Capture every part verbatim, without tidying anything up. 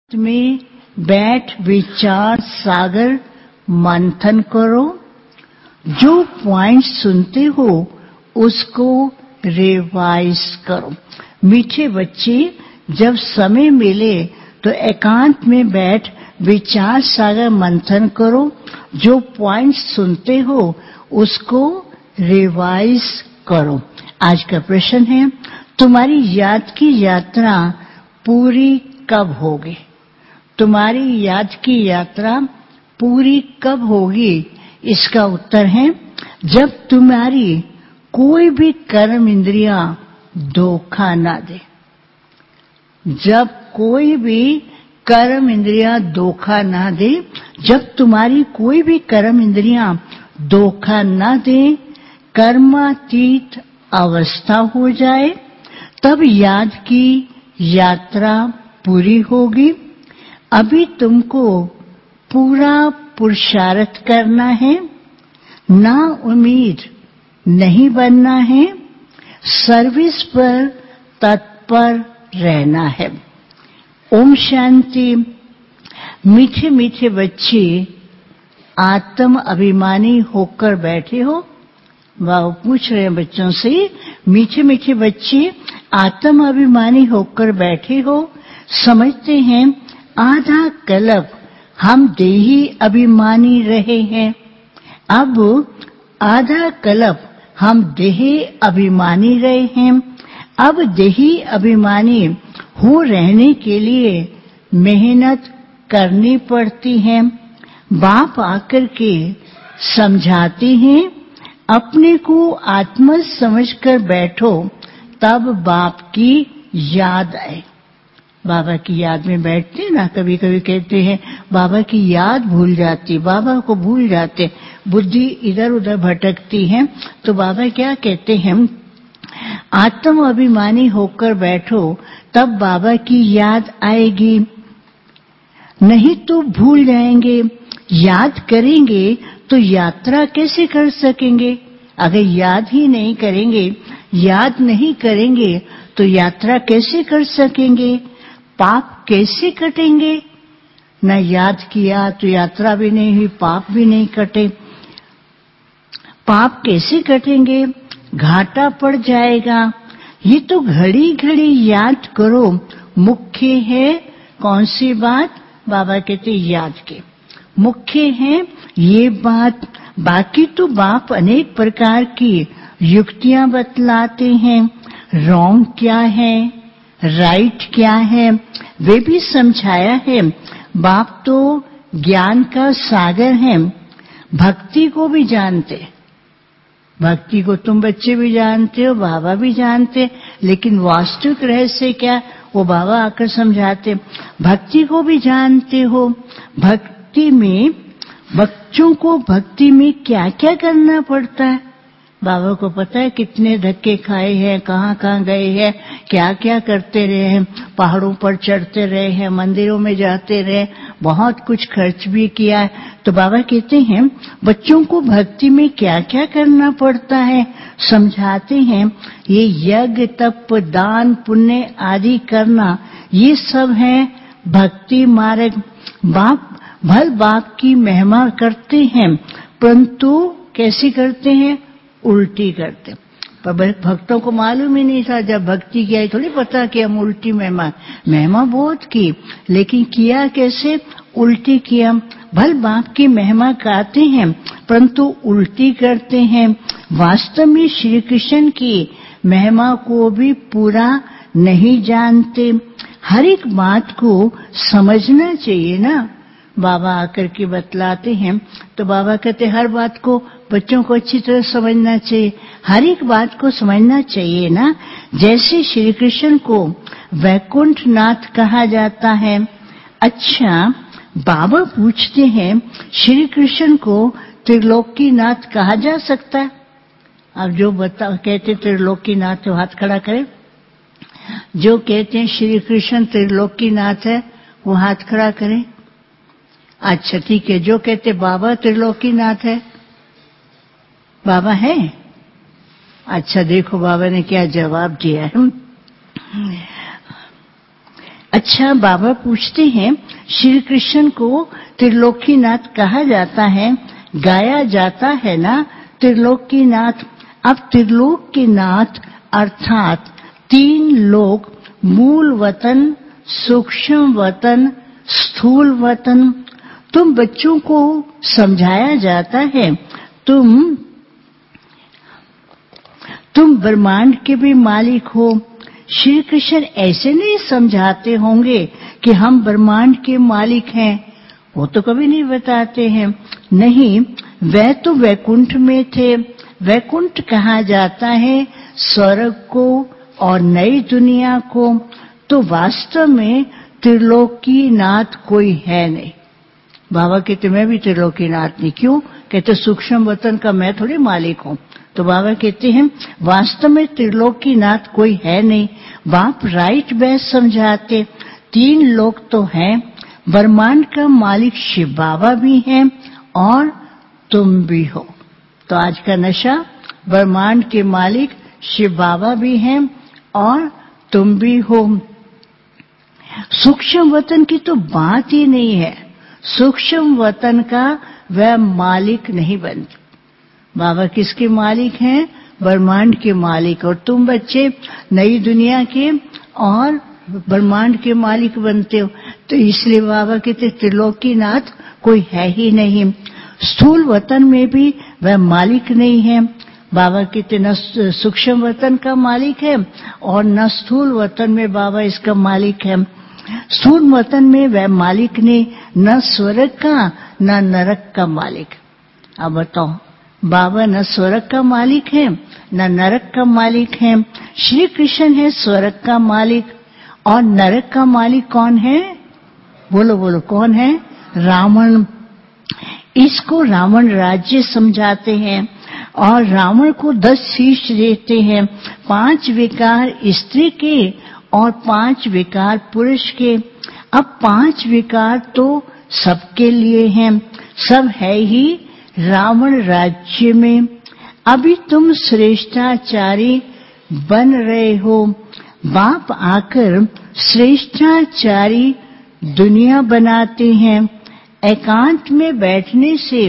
में बैठ विचार सागर मंथन करो। जो पॉइंट सुनते हो उसको रिवाइज करो। मीठे बच्चे, जब समय मिले तो एकांत में बैठ विचार सागर मंथन करो। जो पॉइंट सुनते हो उसको रिवाइज करो। आज का प्रश्न है, तुम्हारी याद की यात्रा पूरी कब होगी? तुम्हारी याद की यात्रा पूरी कब होगी? इसका उत्तर है, जब तुम्हारी कोई भी कर्म इंद्रियां धोखा ना दे। जब कोई भी कर्म इंद्रियां धोखा ना दे, जब तुम्हारी कोई भी कर्म इंद्रियां धोखा ना दे, कर्मातीत अवस्था हो जाए, तब याद की यात्रा पूरी होगी। अभी तुमको पूरा पुरुषार्थ करना है, ना उम्मीद नहीं बनना है, सर्विस पर तत्पर रहना है। ओम शांति। मीठे मीठे बच्चे आत्म अभिमानी होकर बैठे हो। वह पूछ रहे हैं बच्चों से, मीठे मीठे बच्चे आत्म अभिमानी होकर बैठे हो, समझते हैं आधा कल्प हम देही अभिमानी रहे हैं। अब आधा कल्प हम देही अभिमानी रहे हैं। अब देही अभिमानी हो रहने के लिए मेहनत करनी पड़ती है। बाप आकर के समझाते हैं, अपने को आत्मा समझकर बैठो, तब बाप की याद आए। बाबा की याद में बैठते ना, कभी कभी कहते हैं बाबा की याद भूल जाती, बाबा को भूल जाते, बुद्धि इधर उधर भटकती है। तो बाबा क्या कहते हैं, आत्म अभिमानी होकर बैठो, तब बाबा की याद आएगी। नहीं तो भूल जाएंगे। याद करेंगे तो यात्रा कैसे कर सकेंगे? अगर याद ही नहीं करेंगे, याद नहीं करेंगे तो यात्रा कैसे कर सकेंगे? पाप कैसे कटेंगे? न याद किया तो यात्रा भी नहीं हुई, पाप भी नहीं कटे। पाप कैसे कटेंगे? घाटा पड़ जाएगा। ये तो घड़ी घड़ी याद करो। मुख्य है कौन सी बात? बाबा कहते याद के मुख्य है ये बात। बाकी तो बाप अनेक प्रकार की युक्तियां बतलाते हैं। रॉन्ग क्या है, राइट क्या है, वे भी समझाया है। बाप तो ज्ञान का सागर है, भक्ति को भी जानते। भक्ति को तुम बच्चे भी जानते हो, बाबा भी जानते, लेकिन वास्तविक रहस्य क्या, वो बाबा आकर समझाते। भक्ति को भी जानते हो। भक्ति में बच्चों को भक्ति में क्या क्या करना पड़ता है, बाबा को पता है। कितने धक्के खाए हैं, कहाँ कहाँ गए हैं, क्या क्या करते रहे हैं, पहाड़ों पर चढ़ते रहे हैं, मंदिरों में जाते रहे, बहुत कुछ खर्च भी किया है। तो बाबा कहते हैं बच्चों को भक्ति में क्या क्या करना पड़ता है, समझाते हैं। ये यज्ञ तप दान पुण्य आदि करना, ये सब है भक्ति मार्ग। बाप भल बाप की महिमा करते हैं, परंतु कैसे करते हैं? उल्टी करते। पर भक्तों को मालूम ही नहीं था, जब भक्ति किया थोड़ी पता कि हम उल्टी महिमा महिमा बहुत की, लेकिन किया कैसे? उल्टी किया। भल बाप की महिमा गाते हैं परंतु उल्टी करते हैं। वास्तव में श्री कृष्ण की महिमा को भी पूरा नहीं जानते। हर एक बात को समझना चाहिए ना। बाबा आकर के बतलाते हैं तो बाबा कहते हर बात को बच्चों को अच्छी तरह समझना चाहिए, हर एक बात को समझना चाहिए ना। जैसे श्री कृष्ण को वैकुंठ नाथ कहा जाता है। अच्छा, बाबा पूछते हैं श्री कृष्ण को त्रिलोकी नाथ कहा जा सकता है? अब जो बता कहते त्रिलोकी नाथ तो हाथ खड़ा करें। जो कहते हैं श्री कृष्ण त्रिलोकी नाथ है वो हाथ खड़ा करें। अच्छा ठीक है, जो कहते बाबा त्रिलोकी नाथ है, बाबा है? अच्छा देखो बाबा ने क्या जवाब दिया है। अच्छा, बाबा पूछते हैं, श्री कृष्ण को त्रिलोकीनाथ कहा जाता है, गाया जाता है ना त्रिलोकीनाथ। अब त्रिलोक के नाथ अर्थात तीन लोक, मूल वतन, सूक्ष्म वतन, स्थूल वतन। तुम बच्चों को समझाया जाता है तुम तुम ब्रह्मांड के भी मालिक हो। श्री कृष्ण ऐसे नहीं समझाते होंगे कि हम ब्रह्मांड के मालिक हैं, वो तो कभी नहीं बताते हैं। नहीं, वह तो वैकुंठ में थे। वैकुंठ कहा जाता है स्वर्ग को और नई दुनिया को। तो वास्तव में त्रिलोकीनाथ कोई है नहीं। बाबा कहते मैं भी त्रिलोकीनाथ नहीं। क्यों? कहते सूक्ष्म वतन का मैं थोड़ी मालिक हूँ। तो बाबा कहते हैं वास्तव में त्रिलोकीनाथ कोई है नहीं। बाप राइट बेस्ट समझाते, तीन लोग तो हैं, ब्रह्मांड का मालिक शिव बाबा भी हैं और तुम भी हो। तो आज का नशा, ब्रह्मांड के मालिक शिव बाबा भी हैं और तुम भी हो। सूक्ष्म वतन की तो बात ही नहीं है। सूक्ष्म वतन का वह मालिक नहीं बनता। बाबा किसके मालिक हैं? ब्रह्मांड के मालिक। और तुम बच्चे नई दुनिया के और ब्रह्मांड के मालिक बनते हो। तो इसलिए बाबा कहते त्रिलोकीनाथ कोई है ही नहीं। स्थूल वतन में भी वह मालिक नहीं है। बाबा कहते न सूक्ष्म वतन का मालिक है और न स्थूल वतन में बाबा इसका मालिक है। स्थूल वतन में वह मालिक नहीं, न स्वर्ग का न नरक का मालिक। अब बताओ, बाबा न स्वर्ग का मालिक है न नरक का मालिक है। श्री कृष्ण है स्वर्ग का मालिक। और नरक का मालिक कौन है? बोलो बोलो, कौन है? रावण। इसको रावण राज्य समझाते हैं और रावण को दस शीश देते हैं, पांच विकार स्त्री के और पांच विकार पुरुष के। अब पांच विकार तो सबके लिए हैं, सब है ही रावण राज्य में। अभी तुम श्रेष्ठाचारी बन रहे हो। बाप आकर श्रेष्ठाचारी दुनिया बनाते हैं। एकांत में बैठने से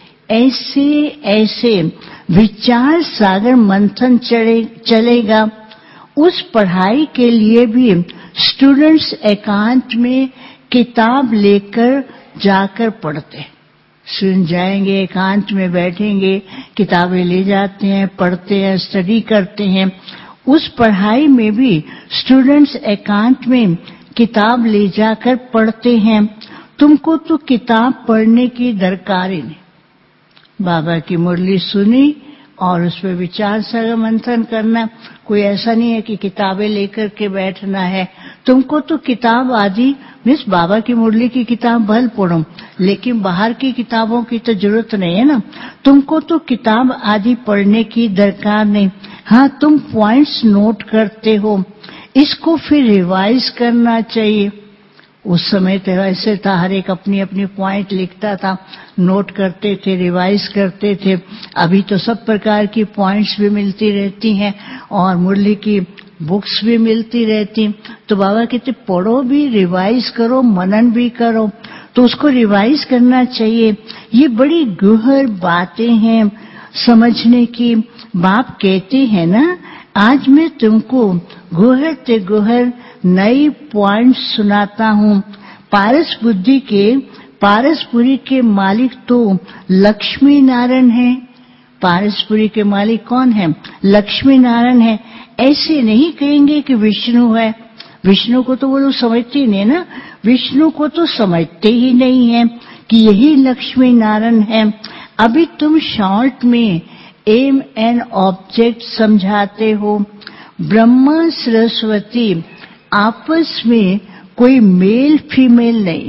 ऐसे ऐसे विचार सागर मंथन चलेगा। उस पढ़ाई के लिए भी स्टूडेंट्स एकांत में किताब लेकर जाकर पढ़ते हैं। सुन जाएंगे, एकांत में बैठेंगे, किताबें ले जाते हैं, पढ़ते हैं, स्टडी करते हैं। उस पढ़ाई में भी स्टूडेंट्स एकांत में किताब ले जाकर पढ़ते हैं। तुमको तो किताब पढ़ने की दरकार ही नहीं। बाबा की मुरली सुनी और उस पर विचार सागर मंथन करना। कोई ऐसा नहीं है कि किताबें लेकर के बैठना है। तुमको तो किताब आदि मिस बाबा की मुरली की किताब भल पढ़ो, लेकिन बाहर की किताबों की तो जरूरत नहीं है ना। तुमको तो किताब आदि पढ़ने की दरकार नहीं। हाँ, तुम पॉइंट्स नोट करते हो, इसको फिर रिवाइज करना चाहिए। उस समय तो ऐसे था, हर एक अपनी अपनी पॉइंट लिखता था, नोट करते थे, रिवाइज करते थे। अभी तो सब प्रकार की पॉइंट्स भी मिलती रहती हैं और मुरली की बुक्स भी मिलती रहती। तो बाबा कहते पढ़ो भी, रिवाइज करो, मनन भी करो। तो उसको रिवाइज करना चाहिए। ये बड़ी गहर बातें हैं समझने की। बाप कहते हैं ना, आज मैं तुमको गहर ते गहर नई पॉइंट सुनाता हूँ। पारस बुद्धि के पारसपुरी के मालिक तो लक्ष्मी नारायण है। पारसपुरी के मालिक कौन है? लक्ष्मी नारायण है। ऐसे नहीं कहेंगे कि विष्णु है। विष्णु को तो वो लोग समझते ही नहीं ना। विष्णु को तो समझते ही नहीं है कि यही लक्ष्मी नारायण है। अभी तुम शॉर्ट में एम एंड ऑब्जेक्ट समझाते हो। ब्रह्मा सरस्वती आपस में कोई मेल फीमेल नहीं।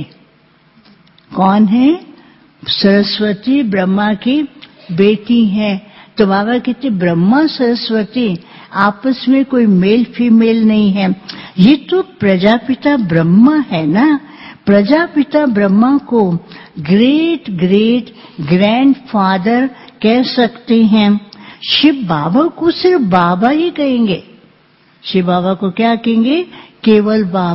कौन है? सरस्वती ब्रह्मा की बेटी है। तो बाबा कहते ब्रह्मा सरस्वती आपस में कोई मेल फीमेल नहीं है। ये तो प्रजापिता ब्रह्मा है ना। प्रजापिता ब्रह्मा को ग्रेट ग्रेट ग्रैंडफादर कह सकते हैं। शिव बाबा को सिर्फ बाबा ही कहेंगे। शिव बाबा को क्या कहेंगे? केवल बाबा।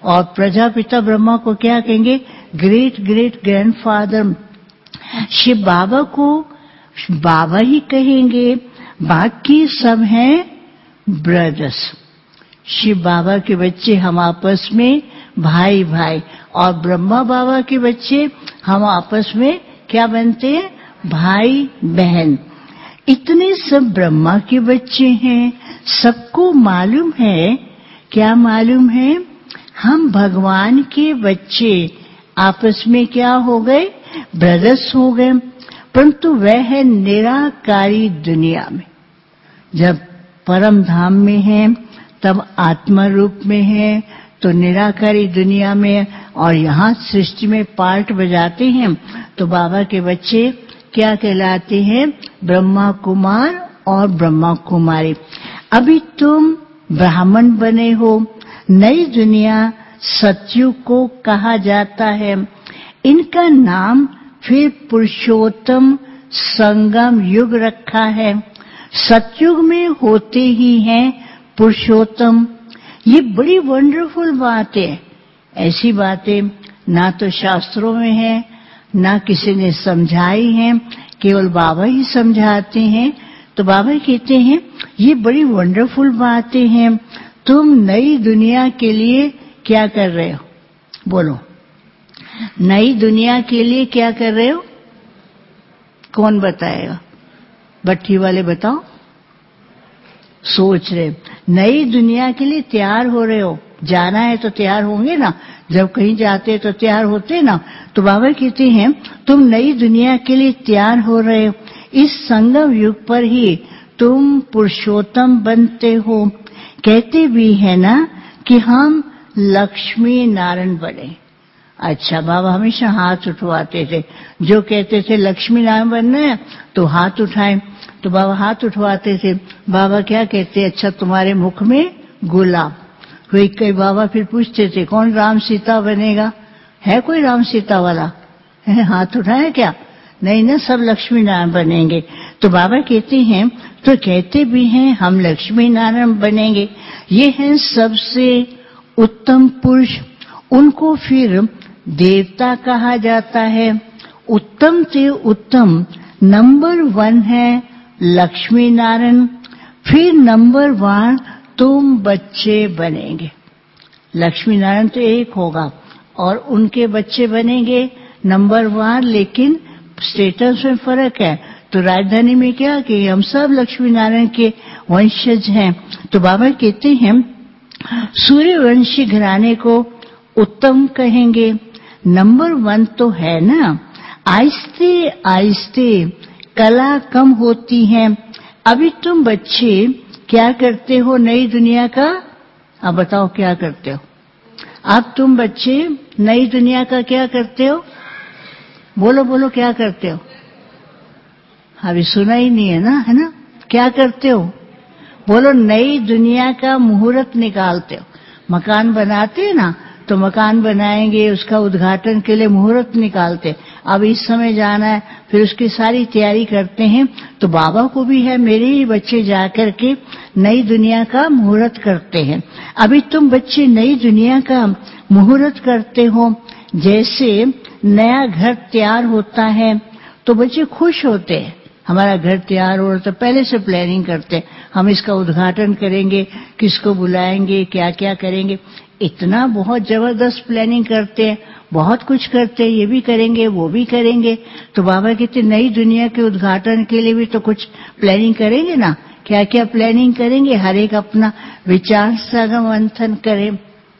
और प्रजापिता ब्रह्मा को क्या कहेंगे? Great great grandfather. Shiv Baba को बाबा ही कहेंगे, बाकी सब हैं ब्रदर्स। शिव बाबा के बच्चे हम आपस में भाई भाई, और ब्रह्मा बाबा के बच्चे हम आपस में क्या बनते हैं? भाई बहन। इतने सब ब्रह्मा के बच्चे हैं। सबको मालूम है, क्या मालूम है? हम भगवान के बच्चे आपस में क्या हो गए? ब्रदर्स हो गए। परंतु वह है निराकारी दुनिया में। जब परम धाम में है तब आत्मा रूप में है, तो निराकारी दुनिया में, और यहाँ सृष्टि में पार्ट बजाते हैं तो बाबा के बच्चे क्या कहलाते हैं? ब्रह्मा कुमार और ब्रह्मा कुमारी। अभी तुम ब्राह्मण बने हो। नई दुनिया सतयुग को कहा जाता है। इनका नाम फिर पुरुषोत्तम संगम युग रखा है। सतयुग में होते ही हैं पुरुषोत्तम। ये बड़ी वंडरफुल बात है। ऐसी बातें ना तो शास्त्रों में है, ना किसी ने समझाई है, केवल बाबा ही समझाते हैं। तो बाबा कहते हैं ये बड़ी वंडरफुल बातें हैं। तुम नई दुनिया के लिए क्या कर रहे हो? बोलो, नई दुनिया के लिए क्या कर रहे हो? कौन बताएगा? भट्ठी वाले बताओ। सोच रहे, नई दुनिया के लिए तैयार हो रहे हो। जाना है तो तैयार होंगे ना, जब कहीं जाते तो तैयार होते ना। तो बाबा कहते हैं तुम नई दुनिया के लिए तैयार हो रहे हो। इस संगम युग पर ही तुम पुरुषोत्तम बनते हो। कहते भी है ना कि हम लक्ष्मी नारायण बने। अच्छा, बाबा हमेशा हाथ उठवाते थे। जो कहते थे लक्ष्मी नारायण बनना है तो हाथ उठाएं, तो बाबा हाथ उठवाते थे। बाबा क्या कहते? अच्छा तुम्हारे मुख में गुलाब। कोई कई बाबा फिर पूछते थे कौन राम सीता बनेगा? है कोई राम सीता वाला? है? हाथ उठाया क्या? नहीं ना, सब लक्ष्मी नारायण बनेंगे। तो बाबा कहते हैं, तो कहते भी हैं हम लक्ष्मी नारायण बनेंगे। ये हैं सबसे उत्तम पुरुष। उनको फिर देवता कहा जाता है। उत्तम से उत्तम नंबर वन है लक्ष्मी नारायण। फिर नंबर वन तुम बच्चे बनेंगे। लक्ष्मी नारायण तो एक होगा और उनके बच्चे बनेंगे नंबर वन, लेकिन स्टेटस में फर्क है। तो राजधानी में क्या कि हम सब लक्ष्मी नारायण के वंशज हैं। तो बाबा कहते हैं सूर्यवंशी घराने को उत्तम कहेंगे। नंबर वन तो है ना। आहिस्ते आहिस्ते कला कम होती है। अभी तुम बच्चे क्या करते हो नई दुनिया का? अब बताओ क्या करते हो? अब तुम बच्चे नई दुनिया का क्या करते हो? बोलो बोलो, क्या करते हो? अभी सुना ही नहीं है ना, है ना? क्या करते हो? बोलो, नई दुनिया का मुहूर्त निकालते हो। मकान बनाते हैं ना, तो मकान बनाएंगे, उसका उद्घाटन के लिए मुहूर्त निकालते। अब इस समय जाना है, फिर उसकी सारी तैयारी करते हैं। तो बाबा को भी है, मेरे ही बच्चे जाकर के नई दुनिया का मुहूर्त करते हैं। अभी तुम बच्चे नई दुनिया का मुहूर्त करते हो। जैसे नया घर तैयार होता है तो बच्चे खुश होते हैं, हमारा घर तैयार हो रहा, तो पहले से प्लानिंग करते हैं, हम इसका उद्घाटन करेंगे, किसको बुलाएंगे, क्या क्या करेंगे। इतना बहुत जबरदस्त प्लानिंग करते हैं, बहुत कुछ करते हैं, ये भी करेंगे वो भी करेंगे। तो बाबा कहते नई दुनिया के उद्घाटन के लिए भी तो कुछ प्लानिंग करेंगे ना। क्या क्या प्लानिंग करेंगे? हर एक अपना विचार सागर मंथन करें।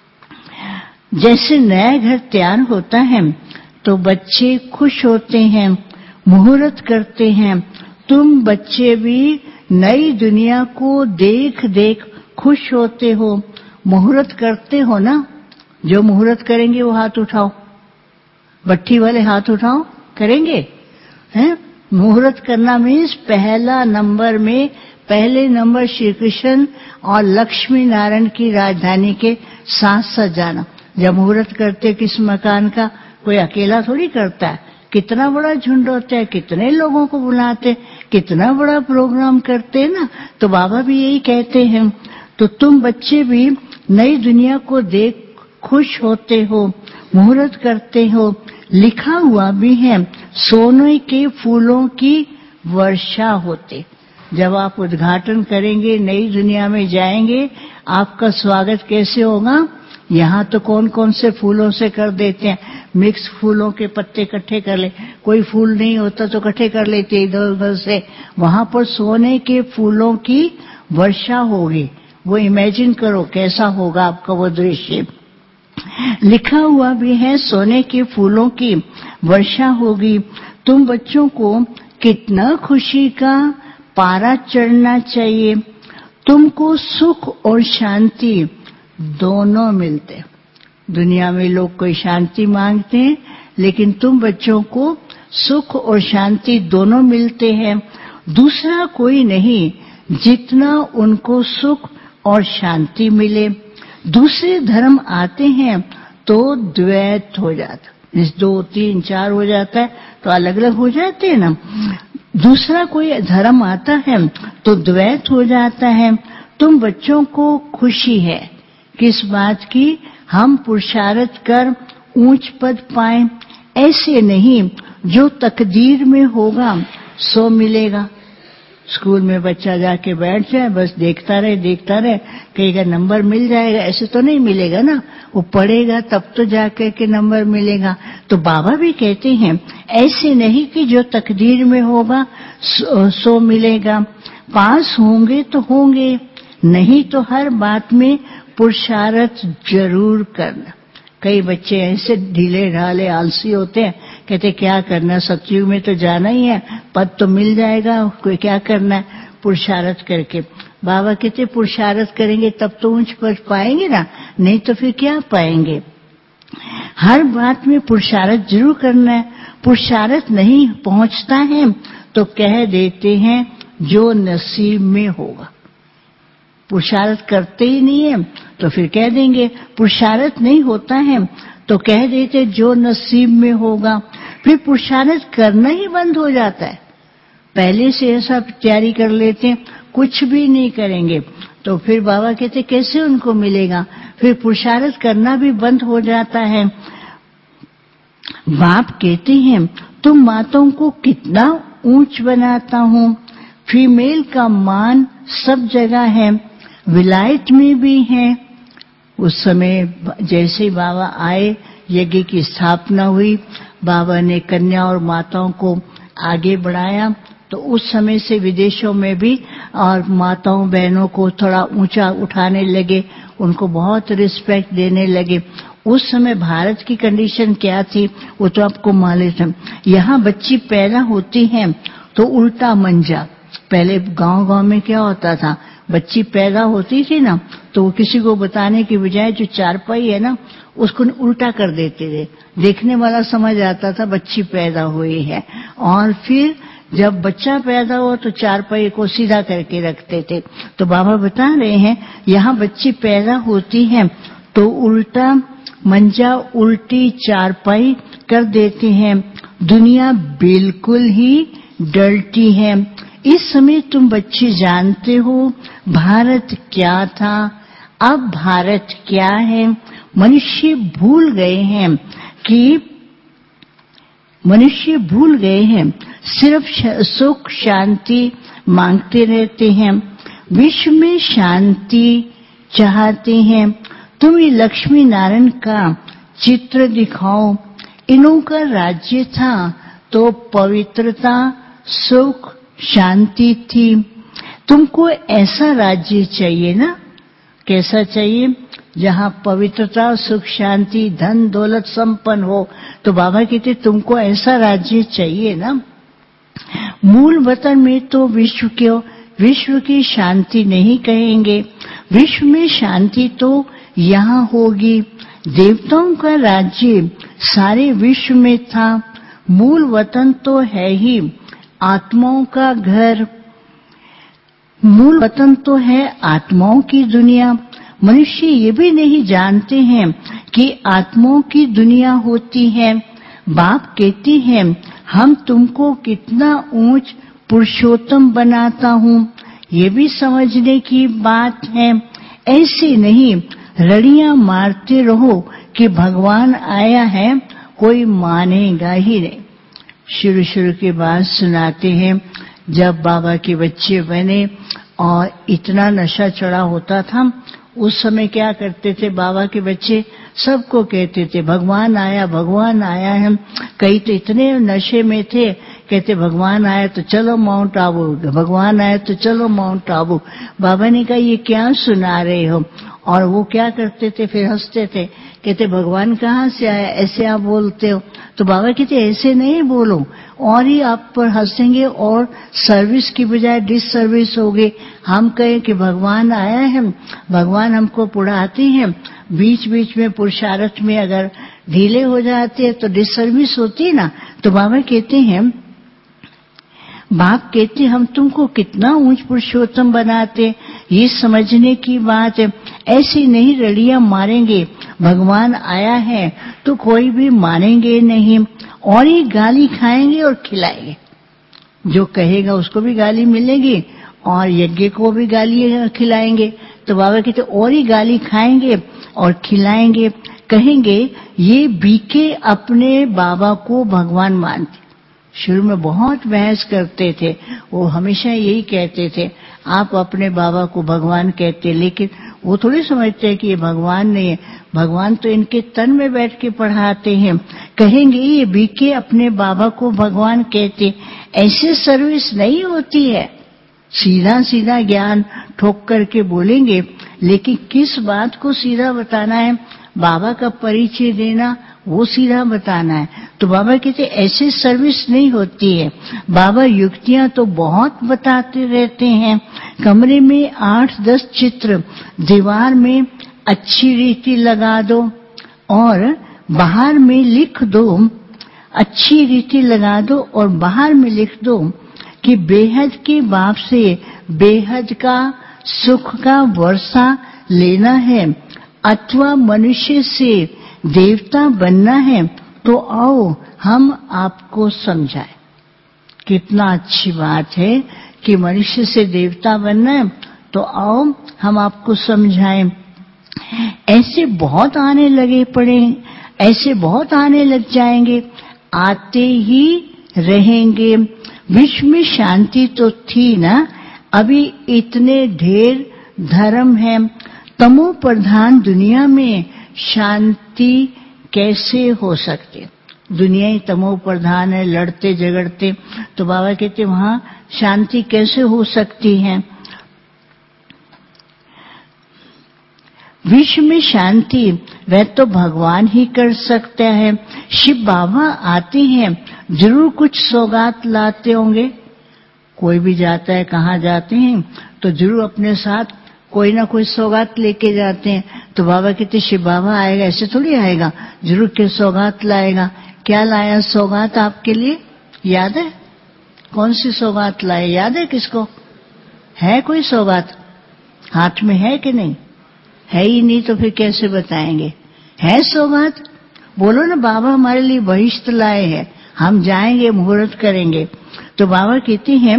जैसे नया घर तैयार होता है तो बच्चे खुश होते हैं, मुहूर्त करते हैं। तुम बच्चे भी नई दुनिया को देख देख खुश होते हो, मुहूर्त करते हो ना। जो मुहूर्त करेंगे वो हाथ उठाओ। भट्ठी वाले हाथ उठाओ, करेंगे? हैं? मुहूर्त करना मीन्स पहला नंबर में पहले नंबर श्री कृष्ण और लक्ष्मी नारायण की राजधानी के साथ साथ जाना। जब मुहूर्त करते किस मकान का, कोई अकेला थोड़ी करता है, कितना बड़ा झुंड होता है, कितने लोगों को बुलाते, कितना बड़ा प्रोग्राम करते हैं ना। तो बाबा भी यही कहते हैं। तो तुम बच्चे भी नई दुनिया को देख खुश होते हो, मुहूर्त करते हो। लिखा हुआ भी है, सोने के फूलों की वर्षा होते। जब आप उद्घाटन करेंगे, नई दुनिया में जाएंगे, आपका स्वागत कैसे होगा? यहाँ तो कौन कौन से फूलों से कर देते हैं, मिक्स फूलों के पत्ते इकट्ठे कर ले, कोई फूल नहीं होता तो इकट्ठे कर लेते इधर उधर से। वहां पर सोने के फूलों की वर्षा होगी। वो इमेजिन करो कैसा होगा आपका वो दृश्य। लिखा हुआ भी है, सोने के फूलों की वर्षा होगी। तुम बच्चों को कितना खुशी का पारा चढ़ना चाहिए। तुमको सुख और शांति दोनों मिलते। दुनिया में लोग कोई शांति मांगते हैं, लेकिन तुम बच्चों को सुख और शांति दोनों मिलते हैं। दूसरा कोई नहीं, जितना उनको सुख और शांति मिले। दूसरे धर्म आते हैं तो द्वैत हो जाता, इस दो तीन चार हो जाता है तो अलग अलग हो जाते हैं ना। दूसरा कोई धर्म आता है तो द्वैत हो जाता है। तुम बच्चों को खुशी है किस बात की? हम पुरुषार्थ कर ऊंच पद पाएं। ऐसे नहीं, जो तकदीर में होगा सो मिलेगा। स्कूल में बच्चा जाके बैठ जाए, बस देखता रहे देखता रहे, कहेगा नंबर मिल जाएगा, ऐसे तो नहीं मिलेगा ना। वो पढ़ेगा तब तो जाकर के नंबर मिलेगा। तो बाबा भी कहते हैं, ऐसे नहीं कि जो तकदीर में होगा सो, सो मिलेगा। पास होंगे तो होंगे, नहीं तो हर बात में पुरुषार्थ जरूर करना। कई बच्चे ऐसे ढीले ढाले आलसी होते हैं, कहते क्या करना, सतयुग में तो जाना ही है, पद तो मिल जाएगा, कोई क्या करना है पुरुषार्थ करके। बाबा कहते पुरुषार्थ करेंगे तब तो ऊंच पद पाएंगे ना, नहीं तो फिर क्या पाएंगे। हर बात में पुरुषार्थ जरूर करना है। पुरुषार्थ नहीं पहुंचता है तो कह देते हैं जो नसीब में होगा। पुरुषार्थ करते ही नहीं है तो फिर कह देंगे। पुरुषार्थ नहीं होता है तो कह देते जो नसीब में होगा। फिर पुरुषार्थ करना ही बंद हो जाता है। पहले से ऐसा तैयारी कर लेते हैं, कुछ भी नहीं करेंगे तो फिर बाबा कहते कैसे उनको मिलेगा। फिर पुरुषार्थ करना भी बंद हो जाता है। बाप कहते हैं तुम माताओं को कितना ऊंच बनाता हूँ। फीमेल का मान सब जगह है, विलायत में भी है। उस समय जैसे बाबा आए, यज्ञ की स्थापना हुई, बाबा ने कन्या और माताओं को आगे बढ़ाया, तो उस समय से विदेशों में भी और माताओं बहनों को थोड़ा ऊंचा उठाने लगे, उनको बहुत रिस्पेक्ट देने लगे। उस समय भारत की कंडीशन क्या थी वो तो आपको मालूम है। यहाँ बच्ची पैदा होती है तो उल्टा मंजा। पहले गांव-गांव में क्या होता था, बच्ची पैदा होती थी ना तो वो किसी को बताने की बजाय जो चारपाई है ना उसको उल्टा कर देते थे। देखने वाला समझ आता था बच्ची पैदा हुई है। और फिर जब बच्चा पैदा हो तो चारपाई को सीधा करके रखते थे। तो बाबा बता रहे हैं यहाँ बच्ची पैदा होती है तो उल्टा मंजा, उल्टी चारपाई कर देते हैं। दुनिया बिल्कुल ही डलती है। इस समय तुम बच्चे जानते हो भारत क्या था, अब भारत क्या है। मनुष्य भूल गए हैं कि मनुष्य भूल गए हैं सिर्फ सुख शांति मांगते रहते हैं, विश्व में शांति चाहते हैं। तुम ये लक्ष्मी नारायण का चित्र दिखाओ। इन्हों का राज्य था तो पवित्रता सुख शांति थी। तुमको ऐसा राज्य चाहिए ना, कैसा चाहिए, जहाँ पवित्रता सुख शांति धन दौलत संपन्न हो। तो बाबा कहते तुमको ऐसा राज्य चाहिए ना। मूल वतन में तो विश्व क्यों विश्व की शांति नहीं कहेंगे, विश्व में शांति तो यहाँ होगी। देवताओं का राज्य सारे विश्व में था, मूल वतन तो है ही आत्माओं का घर, मूल वतन तो है आत्माओं की दुनिया। मनुष्य ये भी नहीं जानते हैं कि आत्माओं की दुनिया होती है। बाप कहती है हम तुमको कितना ऊंच पुरुषोत्तम बनाता हूँ, ये भी समझने की बात है। ऐसे नहीं, रड़ियां मारते रहो कि भगवान आया है, कोई मानेगा ही नहीं। शुरू शुरू की बात सुनाते हैं, जब बाबा के बच्चे बने और इतना नशा चढ़ा होता था, उस समय क्या करते थे बाबा के बच्चे, सबको कहते थे भगवान आया, भगवान आया है। कई तो इतने नशे में थे, कहते भगवान आया तो चलो माउंट आबू, भगवान आया तो चलो माउंट आबू। बाबा ने कहा ये क्या सुना रहे हो? और वो क्या करते थे, फिर हंसते थे, कहते भगवान कहाँ से आया, ऐसे आप बोलते हो? तो बाबा कहते ऐसे नहीं बोलो, और ही आप पर हंसेंगे और सर्विस की बजाय डिस सर्विस होगी। हम कहें कि भगवान आया है, भगवान हमको पढ़ाते हैं, बीच बीच में पुरुषार्थ में अगर ढीले हो जाते हैं तो डिस सर्विस होती है ना। तो बाबा कहते हैं, बाप कहते हम तुमको कितना ऊंच पुरुषोत्तम बनाते, ये समझने की बात है। ऐसी नहीं रड़ियां मारेंगे, भगवान आया है तो कोई भी मानेंगे नहीं, और ही गाली खाएंगे और खिलाएंगे। जो कहेगा उसको भी गाली मिलेगी और यज्ञ को भी गाली खिलाएंगे। तो बाबा कहते और ही गाली खाएंगे और खिलाएंगे, कहेंगे ये बीके अपने बाबा को भगवान मानते। शुरू में बहुत बहस करते थे, वो हमेशा यही कहते थे आप अपने बाबा को भगवान कहते, लेकिन वो थोड़ी समझते कि ये भगवान नहीं है, भगवान तो इनके तन में बैठ के पढ़ाते हैं। कहेंगे ये बीके अपने बाबा को भगवान कहते, ऐसे सर्विस नहीं होती है। सीधा सीधा ज्ञान ठोक करके बोलेंगे, लेकिन किस बात को सीधा बताना है, बाबा का परिचय देना, वो सीधा बताना है। तो बाबा कहते ऐसे सर्विस नहीं होती है। बाबा युक्तियां तो बहुत बताते रहते हैं। कमरे में आठ दस चित्र दीवार में अच्छी रीति लगा दो और बाहर में लिख दो, अच्छी रीति लगा दो और बाहर में लिख दो कि बेहद के बाप से बेहद का सुख का वर्षा लेना है, अथवा मनुष्य से देवता बनना है, तो आओ हम आपको समझाएं। कितना अच्छी बात है कि मनुष्य से देवता बनना है, तो आओ हम आपको समझाएं। ऐसे बहुत आने लगे पड़े, ऐसे बहुत आने लग जाएंगे, आते ही रहेंगे। विश्व में शांति तो थी ना, अभी इतने ढेर धर्म है, तमो प्रधान दुनिया में शांति कैसे हो सकती? दुनिया ही तमो प्रधान है, लड़ते झगड़ते, तो बाबा कहते वहां शांति कैसे हो सकती है? विश्व में शांति वह तो भगवान ही कर सकता है। शिव बाबा आते हैं, जरूर कुछ सौगात लाते होंगे। कोई भी जाता है, कहाँ जाते हैं तो जरूर अपने साथ कोई ना कोई सौगात लेके जाते हैं। तो बाबा कहते शिव बाबा आएगा, ऐसे थोड़ी आएगा, जरूर के सौगात लाएगा। क्या लाया सौगात आपके लिए, याद है? कौन सी सौगात लाए, याद है किसको? है कोई सौगात हाथ में, है कि नहीं? है ही नहीं तो फिर कैसे बताएंगे? है सौगात? बोलो ना, बाबा हमारे लिए बहिष्ठ लाए हैं, हम जाएंगे, मुहूर्त करेंगे। तो बाबा कहते हैं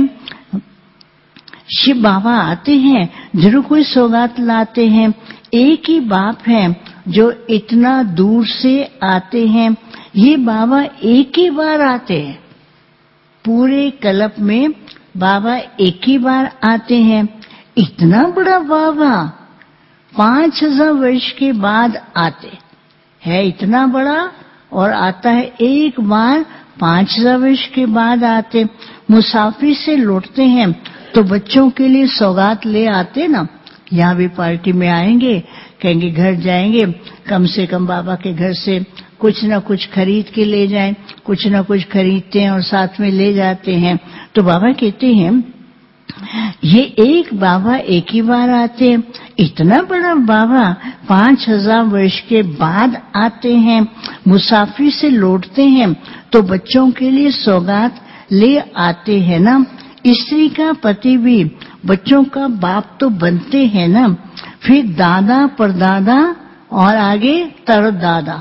शिव बाबा आते हैं, जरूर कोई सौगात लाते हैं। एक ही बाप है जो इतना दूर से आते हैं, ये बाबा एक ही बार आते हैं। पूरे कल्प में बाबा एक ही बार आते हैं। इतना बड़ा बाबा पांच हजार वर्ष के बाद आते है, इतना बड़ा, और आता है एक बार पांच हजार वर्ष के बाद आते। मुसाफिर से लौटते हैं तो बच्चों के लिए सौगात ले आते ना। यहाँ भी पार्टी में आएंगे, कहेंगे घर जाएंगे, कम से कम बाबा के घर से कुछ ना कुछ खरीद के ले जाएं। कुछ ना कुछ खरीदते हैं और साथ में ले जाते हैं। तो बाबा कहते हैं ये एक बाबा एक ही बार आते हैं, इतना बड़ा बाबा पांच हजार वर्ष के बाद आते हैं। मुसाफिर से लौटते हैं तो बच्चों के लिए सौगात ले आते हैं ना। स्त्री का पति भी बच्चों का बाप तो बनते हैं ना। फिर दादा परदादा और आगे तरदादा,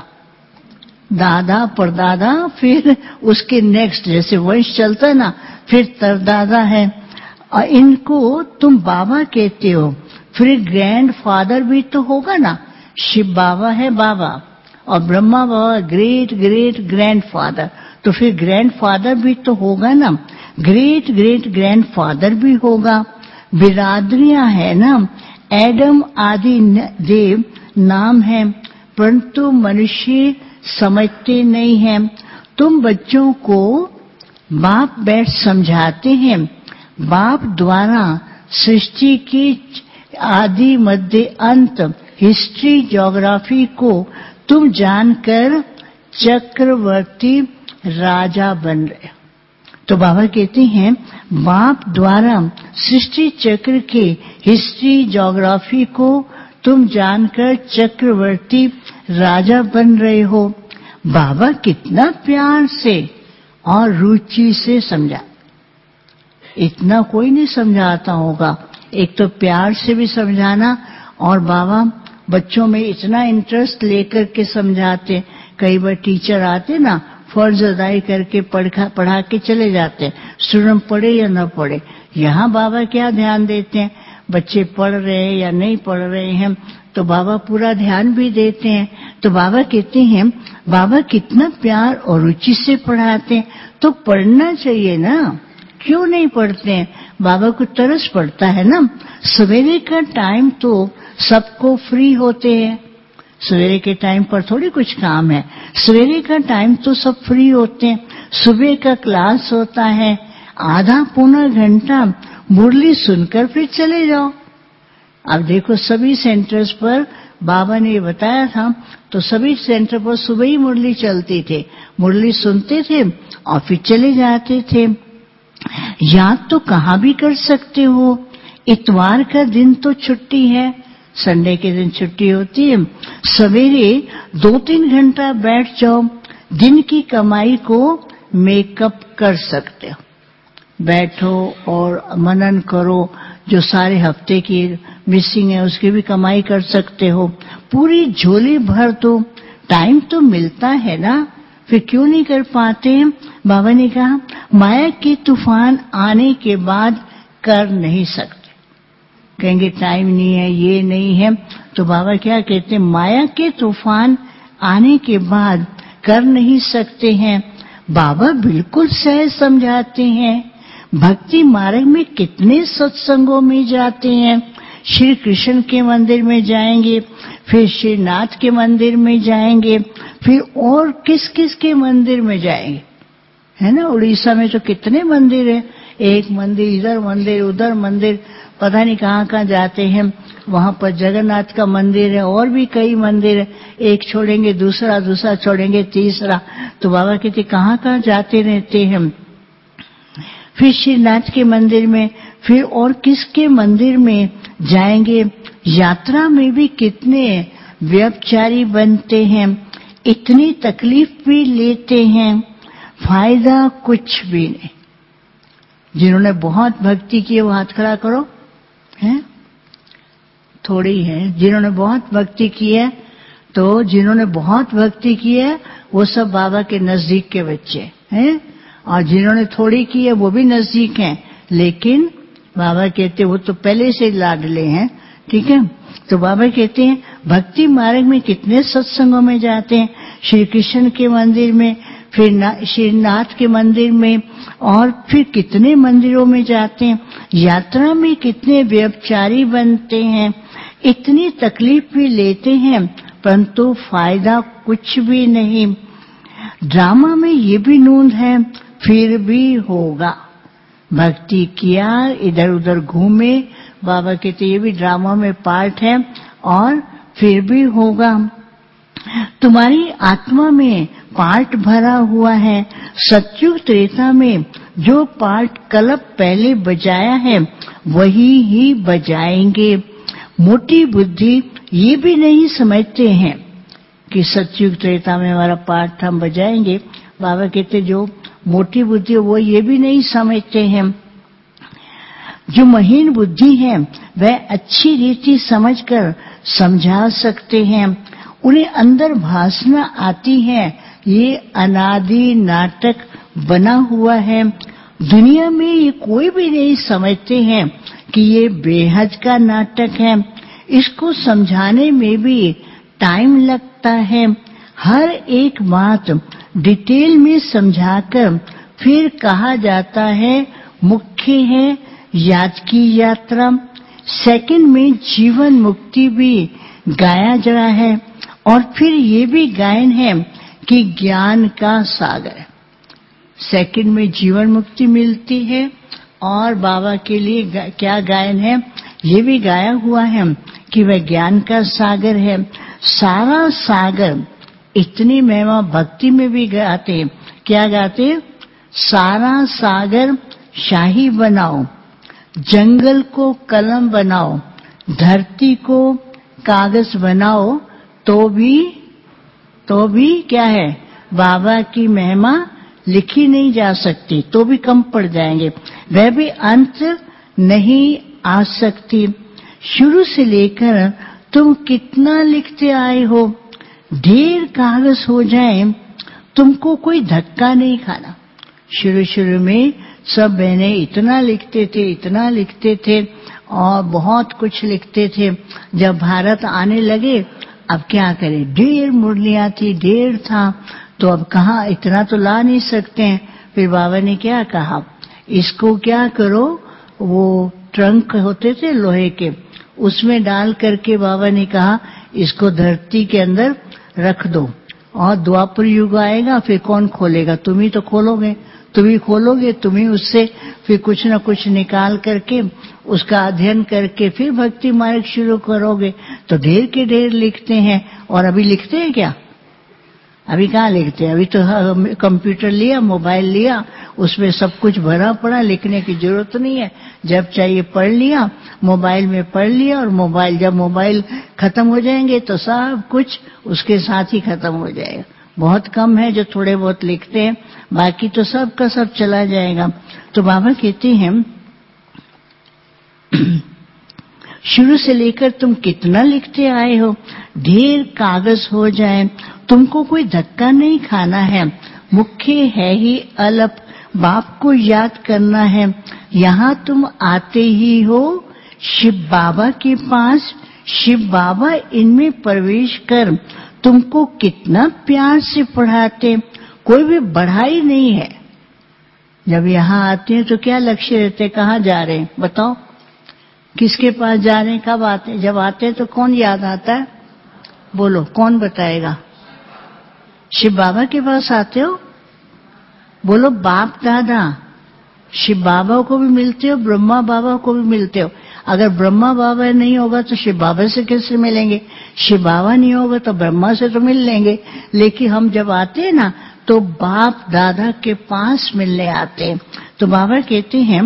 दादा परदादा, फिर उसके नेक्स्ट जैसे वंश चलता है ना, फिर तरदादा है, और इनको तुम बाबा कहते हो। फिर ग्रैंड फादर भी तो होगा ना, शिव बाबा है बाबा और Brahma Baba great great grandfather, तो फिर ग्रैंडफादर भी तो होगा ना, ग्रेट ग्रेट ग्रैंडफादर भी होगा। बिरादरियां है ना, एडम आदि देव नाम है, परंतु मनुष्य समझते नहीं हैं। तुम बच्चों को बाप बैठ समझाते हैं। बाप द्वारा सृष्टि की आदि मध्य अंत हिस्ट्री ज्योग्राफी को तुम जानकर चक्रवर्ती राजा बन रहे हो। तो बाबा कहते हैं बाप द्वारा सृष्टि चक्र के हिस्ट्री ज्योग्राफी को तुम जानकर चक्रवर्ती राजा बन रहे हो। बाबा कितना प्यार से और रुचि से समझा, इतना कोई नहीं समझाता होगा। एक तो प्यार से भी समझाना, और बाबा बच्चों में इतना इंटरेस्ट लेकर के समझाते। कई बार टीचर आते ना, फर्ज अदाई करके पढ़ा पढ़ा के चले जाते, स्टूडेंट पढ़े या न पढ़े। यहाँ बाबा क्या ध्यान देते हैं, बच्चे पढ़ रहे हैं या नहीं पढ़ रहे हैं, तो बाबा पूरा ध्यान भी देते हैं। तो बाबा कहते हैं बाबा कितना प्यार और रुचि से पढ़ाते हैं, तो पढ़ना चाहिए ना, क्यों नहीं पढ़ते हैं? बाबा को तरस पड़ता है ना। सवेरे का टाइम तो सबको फ्री होते हैं, सवेरे के टाइम पर थोड़ी कुछ काम है, सवेरे का टाइम तो सब फ्री होते हैं। सुबह का क्लास होता है, आधा पौना घंटा मुरली सुनकर फिर चले जाओ। अब देखो सभी सेंटर्स पर बाबा ने ये बताया था, तो सभी सेंटर पर सुबह ही मुरली चलती थे, मुरली सुनते थे और फिर चले जाते थे। याद तो कहाँ भी कर सकते हो, इतवार का दिन तो छुट्टी है, संडे के दिन छुट्टी होती है। सवेरे दो तीन घंटा बैठ जाओ, दिन की कमाई को मेकअप कर सकते हो। बैठो और मनन करो, जो सारे हफ्ते की मिसिंग है उसकी भी कमाई कर सकते हो। पूरी झोली भर दो, टाइम तो मिलता है ना, फिर क्यों नहीं कर पाते? बाबा ने कहा माया के तूफान आने के बाद कर नहीं सकते। कहेंगे टाइम नहीं है, ये नहीं है, तो बाबा क्या कहते हैं, माया के तूफान आने के बाद कर नहीं सकते हैं। बाबा बिल्कुल सहज समझाते हैं। भक्ति मार्ग में कितने सत्संगों में जाते हैं, श्री कृष्ण के मंदिर में जाएंगे, फिर श्रीनाथ के मंदिर में जाएंगे, फिर और किस किस के मंदिर में जाएंगे, है ना। उड़ीसा में तो कितने मंदिर है, एक मंदिर इधर मंदिर उधर मंदिर, पता नहीं कहाँ कहाँ जाते हैं। वहां पर जगन्नाथ का मंदिर है, और भी कई मंदिर है, एक छोड़ेंगे दूसरा, दूसरा छोड़ेंगे तीसरा। तो बाबा कहते कहाँ कहाँ जाते रहते हैं। फिर श्रीनाथ के मंदिर में, फिर और किसके मंदिर में जाएंगे। यात्रा में भी कितने व्यभिचारी बनते हैं, इतनी तकलीफ भी लेते हैं, फायदा कुछ भी नहीं। जिन्होंने बहुत भक्ति की वो हाथ खड़ा करो, हैं थोड़ी है। जिन्होंने बहुत भक्ति की है, तो जिन्होंने बहुत भक्ति की है वो सब बाबा के नजदीक के बच्चे हैं, और जिन्होंने थोड़ी की है वो भी नजदीक हैं, लेकिन बाबा कहते वो तो पहले से लाडले हैं, ठीक है। तो बाबा कहते हैं भक्ति मार्ग में कितने सत्संगों में जाते हैं, श्री कृष्ण के मंदिर में, फिर श्रीनाथ के मंदिर में, और फिर कितने मंदिरों में जाते हैं। यात्रा में कितने व्यभिचारी बनते हैं, इतनी तकलीफ भी लेते हैं, परंतु फायदा कुछ भी नहीं। ड्रामा में ये भी नूंद है, फिर भी होगा। भक्ति किया, इधर उधर घूमे, बाबा कहते ये भी ड्रामा में पार्ट है, और फिर भी होगा। तुम्हारी आत्मा में पार्ट भरा हुआ है। सतयुग त्रेता में जो पार्ट कल्प पहले बजाया है वही ही बजाएंगे। मोटी बुद्धि ये भी नहीं समझते हैं कि सतयुग त्रेता में हमारा पार्ट हम बजाएंगे। बाबा कहते जो मोटी बुद्धि वो ये भी नहीं समझते हैं। जो महीन बुद्धि है वह अच्छी रीति समझकर समझा सकते हैं। उन्हें अंदर भासना आती है ये अनादि नाटक बना हुआ है। दुनिया में ये कोई भी नहीं समझते हैं कि ये बेहद का नाटक है। इसको समझाने में भी टाइम लगता है। हर एक बात डिटेल में समझाकर फिर कहा जाता है मुख्य है याद की यात्रा। सेकंड में जीवन मुक्ति भी गाया जा रहा है और फिर ये भी गायन है कि ज्ञान का सागर। सेकंड में जीवन मुक्ति मिलती है और बाबा के लिए गा, क्या गायन है ये भी गाया हुआ है कि वह ज्ञान का सागर है। सारा सागर इतनी महिमा भक्ति में भी गाते, क्या गाते? सारा सागर शाही बनाओ, जंगल को कलम बनाओ, धरती को कागज बनाओ, तो भी तो भी क्या है बाबा की महिमा लिखी नहीं जा सकती, तो भी कम पड़ जाएंगे, वह भी अंत नहीं आ सकती। शुरू से लेकर तुम कितना लिखते आए हो, ढेर कागज हो जाए तुमको कोई धक्का नहीं खाना। शुरू शुरू में सब बहनें इतना लिखते थे इतना लिखते थे और बहुत कुछ लिखते थे। जब भारत आने लगे अब क्या करें, ढेर मुरलियां थी, ढेर था, तो अब कहाँ इतना तो ला नहीं सकते हैं। फिर बाबा ने क्या कहा, इसको क्या करो, वो ट्रंक होते थे लोहे के, उसमें डाल करके बाबा ने कहा इसको धरती के अंदर रख दो और द्वापर युग आएगा फिर कौन खोलेगा, तुम ही तो खोलोगे, तुम ही खोलोगे, तुम ही उससे फिर कुछ न कुछ निकाल करके उसका अध्ययन करके फिर भक्ति मार्ग शुरू करोगे। तो ढेर के ढेर लिखते हैं। और अभी लिखते हैं क्या? अभी कहाँ लिखते हैं? अभी तो कंप्यूटर लिया, मोबाइल लिया, उसमें सब कुछ भरा पड़ा, लिखने की जरूरत नहीं है। जब चाहिए पढ़ लिया, मोबाइल में पढ़ लिया, और मोबाइल जब मोबाइल खत्म हो जाएंगे तो सब कुछ उसके साथ ही खत्म हो जाएगा। बहुत कम है जो थोड़े बहुत लिखते हैं, बाकी तो सब का सब चला जाएगा। तो बाबा कहते हैं शुरू से लेकर तुम कितना लिखते आए हो, ढेर कागज हो जाए तुमको कोई धक्का नहीं खाना है। मुख्य है ही अलप, बाप को याद करना है। यहाँ तुम आते ही हो शिव बाबा के पास, शिव बाबा इनमें प्रवेश कर तुमको कितना प्यार से पढ़ाते, कोई भी बढ़ाई नहीं है। जब यहाँ आते हैं तो क्या लक्ष्य रहते, कहाँ जा रहे हैं बताओ, किसके पास जा रहे हैं, कब आते हैं? जब आते हैं तो कौन याद आता है, बोलो कौन बताएगा? शिव बाबा के पास आते हो, बोलो बाप दादा। शिव बाबा को भी मिलते हो, ब्रह्मा बाबा को भी मिलते हो। अगर ब्रह्मा बाबा नहीं होगा तो शिव बाबा से कैसे मिलेंगे, शिव बाबा नहीं होगा तो ब्रह्मा से तो मिल लेंगे। लेकिन हम जब आते हैं ना तो बाप दादा के पास मिलने आते हैं। तो बाबा कहते हैं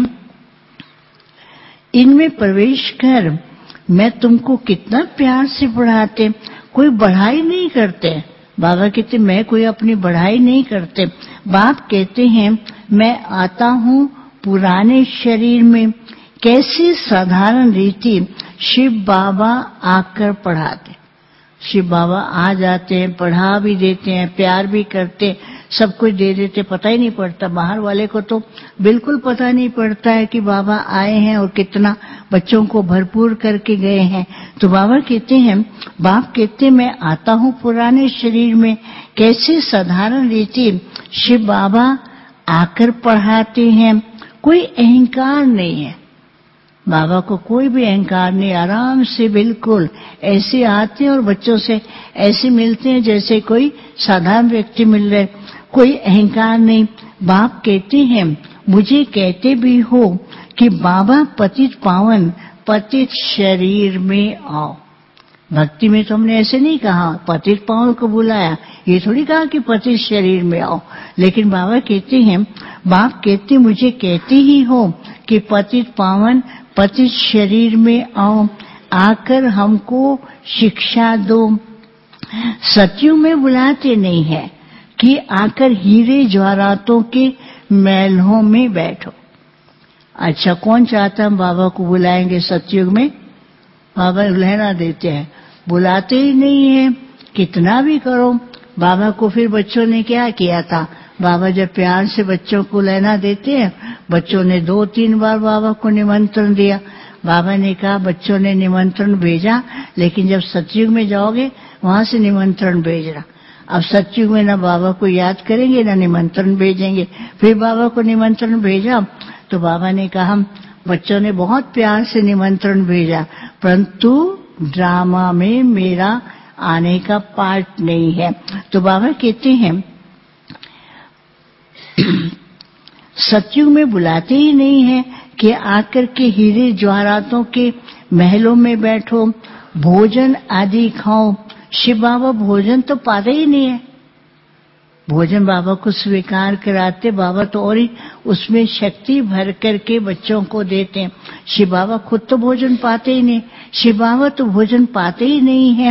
इनमें प्रवेश कर मैं तुमको कितना प्यार से पढ़ाते, कोई बढ़ाई नहीं करते। बाबा कहते मैं कोई अपनी बढ़ाई नहीं करते। बाप कहते हैं मैं आता हूँ पुराने शरीर में, कैसी साधारण रीति शिव बाबा आकर पढ़ाते। शिव बाबा आ जाते हैं, पढ़ा भी देते हैं, प्यार भी करते, सब कुछ दे देते, पता ही नहीं पड़ता। बाहर वाले को तो बिल्कुल पता नहीं पड़ता है कि बाबा आए हैं और कितना बच्चों को भरपूर करके गए हैं। तो बाबा कहते हैं, बाप कहते हैं मैं आता हूँ पुराने शरीर में, कैसे साधारण रीति शिव बाबा आकर पढ़ाते हैं। कोई अहंकार नहीं है, बाबा को कोई भी अहंकार नहीं, आराम से बिल्कुल ऐसे आते हैं और बच्चों से ऐसे मिलते हैं जैसे कोई साधारण व्यक्ति मिल रहे, कोई अहंकार नहीं। बाप कहते हैं मुझे कहते भी हो कि बाबा पतित पावन पतित शरीर में आओ। भक्ति में तो हमने ऐसे नहीं कहा, पतित पावन को बुलाया, ये थोड़ी कहा कि पतित शरीर में आओ। लेकिन बाबा कहते हैं, बाप कहते मुझे कहते ही हो कि पतित पावन पतित शरीर में आओ, आकर हमको शिक्षा दो। सत्युग में बुलाते नहीं है कि आकर हीरे जवाहरातों के महलों में बैठो। अच्छा कौन चाहता हम बाबा को बुलाएंगे सत्युग में? बाबा लहरा देते हैं, बुलाते ही नहीं है, कितना भी करो। बाबा को फिर बच्चों ने क्या किया था, बाबा जब प्यार से बच्चों को लेना देते हैं, बच्चों ने दो तीन बार बाबा को निमंत्रण दिया। बाबा ने कहा बच्चों ने निमंत्रण भेजा, लेकिन जब सतयुग में जाओगे वहां से निमंत्रण भेजना। अब सत्युग में ना बाबा को याद करेंगे ना निमंत्रण भेजेंगे। फिर बाबा को निमंत्रण भेजा तो बाबा ने कहा बच्चों ने बहुत प्यार से निमंत्रण भेजा, परंतु ड्रामा में मेरा आने का पार्ट नहीं है। तो बाबा कहते हैं सत्युग में बुलाते ही नहीं है कि आकर के हीरे जवाहरातों के महलों में बैठो, भोजन आदि खाओ। शिव बाबा भोजन तो पाते ही नहीं है, भोजन बाबा को स्वीकार कराते, बाबा तो और ही उसमें शक्ति भर करके बच्चों को देते हैं। शिव बाबा खुद तो भोजन पाते ही नहीं, शिव बाबा तो भोजन पाते ही नहीं है।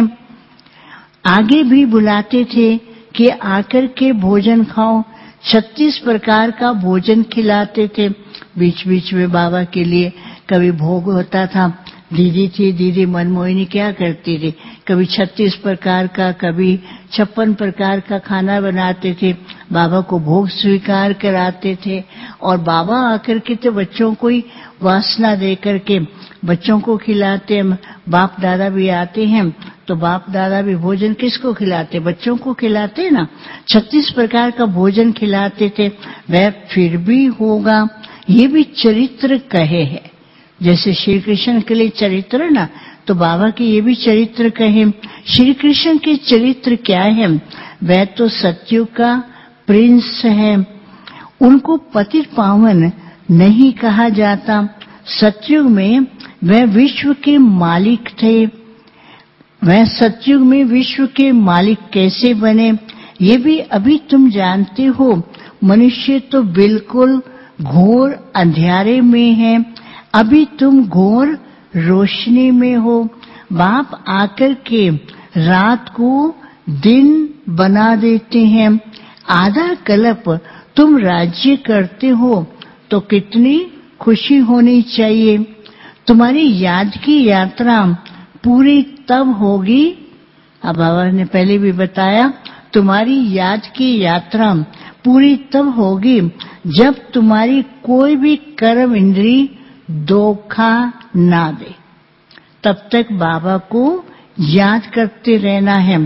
आगे भी बुलाते थे कि आकर के भोजन खाओ, छत्तीस प्रकार का भोजन खिलाते थे। बीच बीच में बाबा के लिए कभी भोग होता था। दीदी थी, दीदी मनमोहिनी क्या करती थी, कभी छत्तीस प्रकार का, कभी छप्पन प्रकार का खाना बनाते थे, बाबा को भोग स्वीकार कराते थे। और बाबा आकर के तो बच्चों को ही वासना दे करके बच्चों को खिलाते। बाप दादा भी आते हैं तो बाप दादा भी भोजन किसको खिलाते, बच्चों को खिलाते ना। छत्तीस प्रकार का भोजन खिलाते थे। वह फिर भी होगा, ये भी चरित्र कहे है। जैसे श्री कृष्ण के लिए चरित्र ना, तो बाबा के ये भी चरित्र कहे। श्री कृष्ण के चरित्र क्या है, वह तो सत्युग का प्रिंस है, उनको पतित पावन नहीं कहा जाता। सत्युग में वह विश्व के मालिक थे। वह सत्युग में विश्व के मालिक कैसे बने, ये भी अभी तुम जानते हो। मनुष्य तो बिल्कुल घोर अंधेरे में है, अभी तुम घोर रोशनी में हो। बाप आकर के रात को दिन बना देते हैं। आधा कल्प तुम राज्य करते हो तो कितनी खुशी होनी चाहिए। तुम्हारी याद की यात्रा पूरी तब होगी, अब बाबा ने पहले भी बताया, तुम्हारी याद की यात्रा पूरी तब होगी जब तुम्हारी कोई भी कर्म इंद्री धोखा ना दे। तब तक बाबा को याद करते रहना है।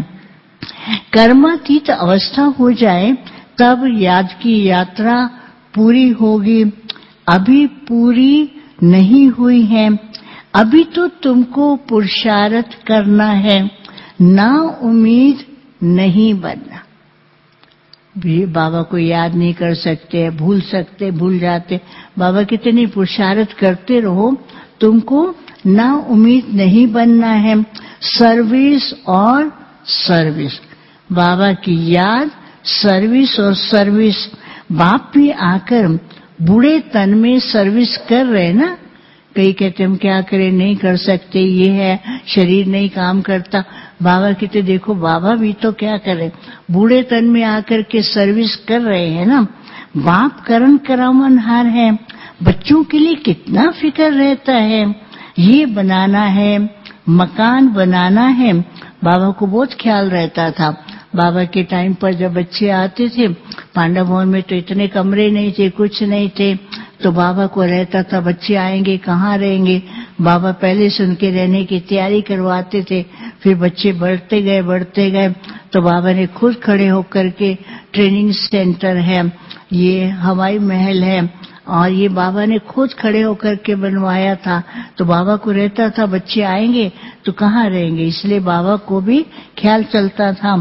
कर्मातीत अवस्था हो जाए तब याद की यात्रा पूरी होगी। अभी पूरी नहीं हुई है, अभी तो तुमको पुरुषार्थ करना है, ना उम्मीद नहीं बनना। भी बाबा को याद नहीं कर सकते, भूल सकते, भूल जाते। बाबा कितनी पुरुषार्थ करते रहो, तुमको ना उम्मीद नहीं बनना है। सर्विस और सर्विस, बाबा की याद, सर्विस और सर्विस। बाप भी आकर बूढ़े तन में सर्विस कर रहे ना। कई कहते हम क्या करें, नहीं कर सकते, ये है, शरीर नहीं काम करता। बाबा कहते देखो बाबा भी तो क्या करे, बूढ़े तन में आकर के सर्विस कर रहे हैं ना। बाप करण करावनहार है, बच्चों के लिए कितना फिक्र रहता है। ये बनाना है, मकान बनाना है, बाबा को बहुत ख्याल रहता था। बाबा के टाइम पर जब बच्चे आते थे, पांडव भवन में तो इतने कमरे नहीं थे, कुछ नहीं थे, तो बाबा को रहता था बच्चे आएंगे कहाँ रहेंगे। बाबा पहले से उनके रहने की तैयारी करवाते थे। फिर बच्चे बढ़ते गए बढ़ते गए तो बाबा ने खुद खड़े होकर के, ट्रेनिंग सेंटर है, ये हवाई महल है, और ये बाबा ने खुद खड़े होकर के बनवाया था। तो बाबा को रहता था बच्चे आएंगे तो कहाँ रहेंगे, इसलिए बाबा को भी ख्याल चलता था।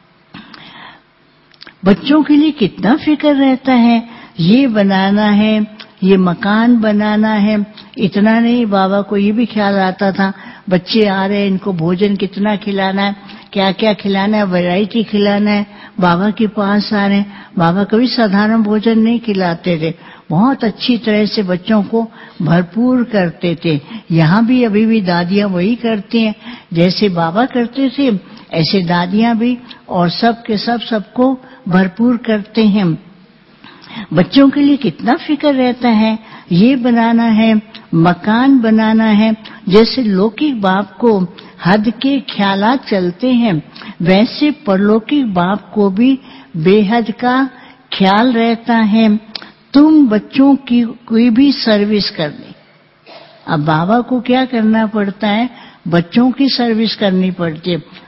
बच्चों के लिए कितना फिक्र रहता है, ये बनाना है, ये मकान बनाना है। इतना नहीं, बाबा को ये भी ख्याल आता था बच्चे आ रहे हैं, इनको भोजन कितना खिलाना है, क्या क्या खिलाना है, वैरायटी खिलाना है। बाबा के पास आ रहे हैं, बाबा कभी साधारण भोजन नहीं खिलाते थे, बहुत अच्छी तरह से बच्चों को भरपूर करते थे। यहाँ भी अभी भी दादियाँ वही करती हैं, जैसे बाबा करते थे ऐसे दादियाँ भी, और सब के सब सबको भरपूर करते हैं। बच्चों के लिए कितना फिक्र रहता है, ये बनाना है, मकान बनाना है। जैसे लौकिक बाप को हद के ख्यालात चलते हैं, वैसे परलौकिक बाप को भी बेहद का ख्याल रहता है। तुम बच्चों की कोई भी सर्विस करनी, अब बाबा को क्या करना पड़ता है, बच्चों की सर्विस करनी पड़ती है।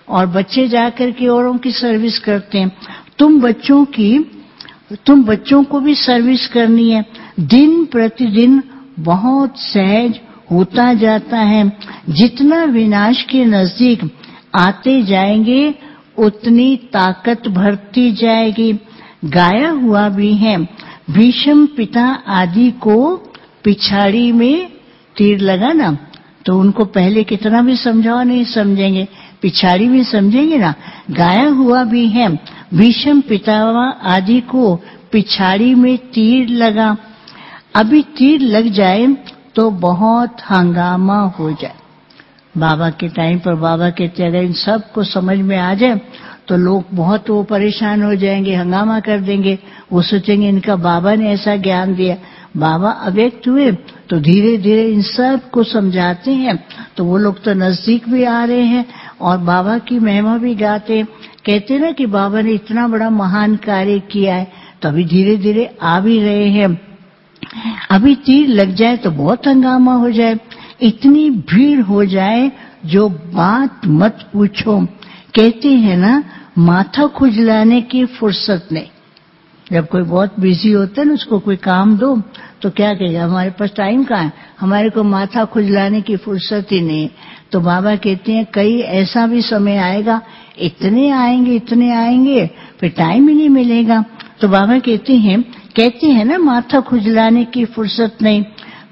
और बच्चे जाकर के औरों की सर्विस करते हैं। तुम बच्चों की तुम बच्चों को भी सर्विस करनी है। दिन प्रतिदिन बहुत सहज होता जाता है। जितना विनाश के नजदीक आते जाएंगे उतनी ताकत बढ़ती जाएगी। गाया हुआ भी है, भीष्म पिता आदि को पिछाड़ी में तीर लगा ना, तो उनको पहले कितना भी समझाओ नहीं समझेंगे, पिछाड़ी में समझेंगे ना। गाया हुआ भी है, भीष्म पितामह आदि को पिछाड़ी में तीर लगा। अभी तीर लग जाए तो बहुत हंगामा हो जाए। बाबा के टाइम पर बाबा कहते अगर इन सब को समझ में आ जाए तो लोग बहुत वो परेशान हो जाएंगे, हंगामा कर देंगे। वो सोचेंगे इनका बाबा ने ऐसा ज्ञान दिया। बाबा अव्यक्त हुए तो धीरे धीरे इन सब को समझाते हैं, तो वो लोग तो नजदीक भी आ रहे हैं और बाबा की महिमा भी गाते हैं। कहते ना कि बाबा ने इतना बड़ा महान कार्य किया है, तो अभी धीरे धीरे आ भी रहे हैं। अभी तीर लग जाए तो बहुत हंगामा हो जाए, इतनी भीड़ हो जाए जो बात मत पूछो। कहते हैं ना माथा खुजलाने की फुर्सत नहीं। जब कोई बहुत बिजी होता है ना, उसको कोई काम दो तो क्या कहेगा, हमारे पास टाइम कहाँ है, हमारे को माथा खुजलाने की फुर्सत ही नहीं। तो बाबा कहते हैं कई ऐसा भी समय आएगा, इतने आएंगे इतने आएंगे फिर टाइम ही नहीं मिलेगा। तो बाबा कहते हैं कहते हैं ना माथा खुजलाने की फुर्सत नहीं,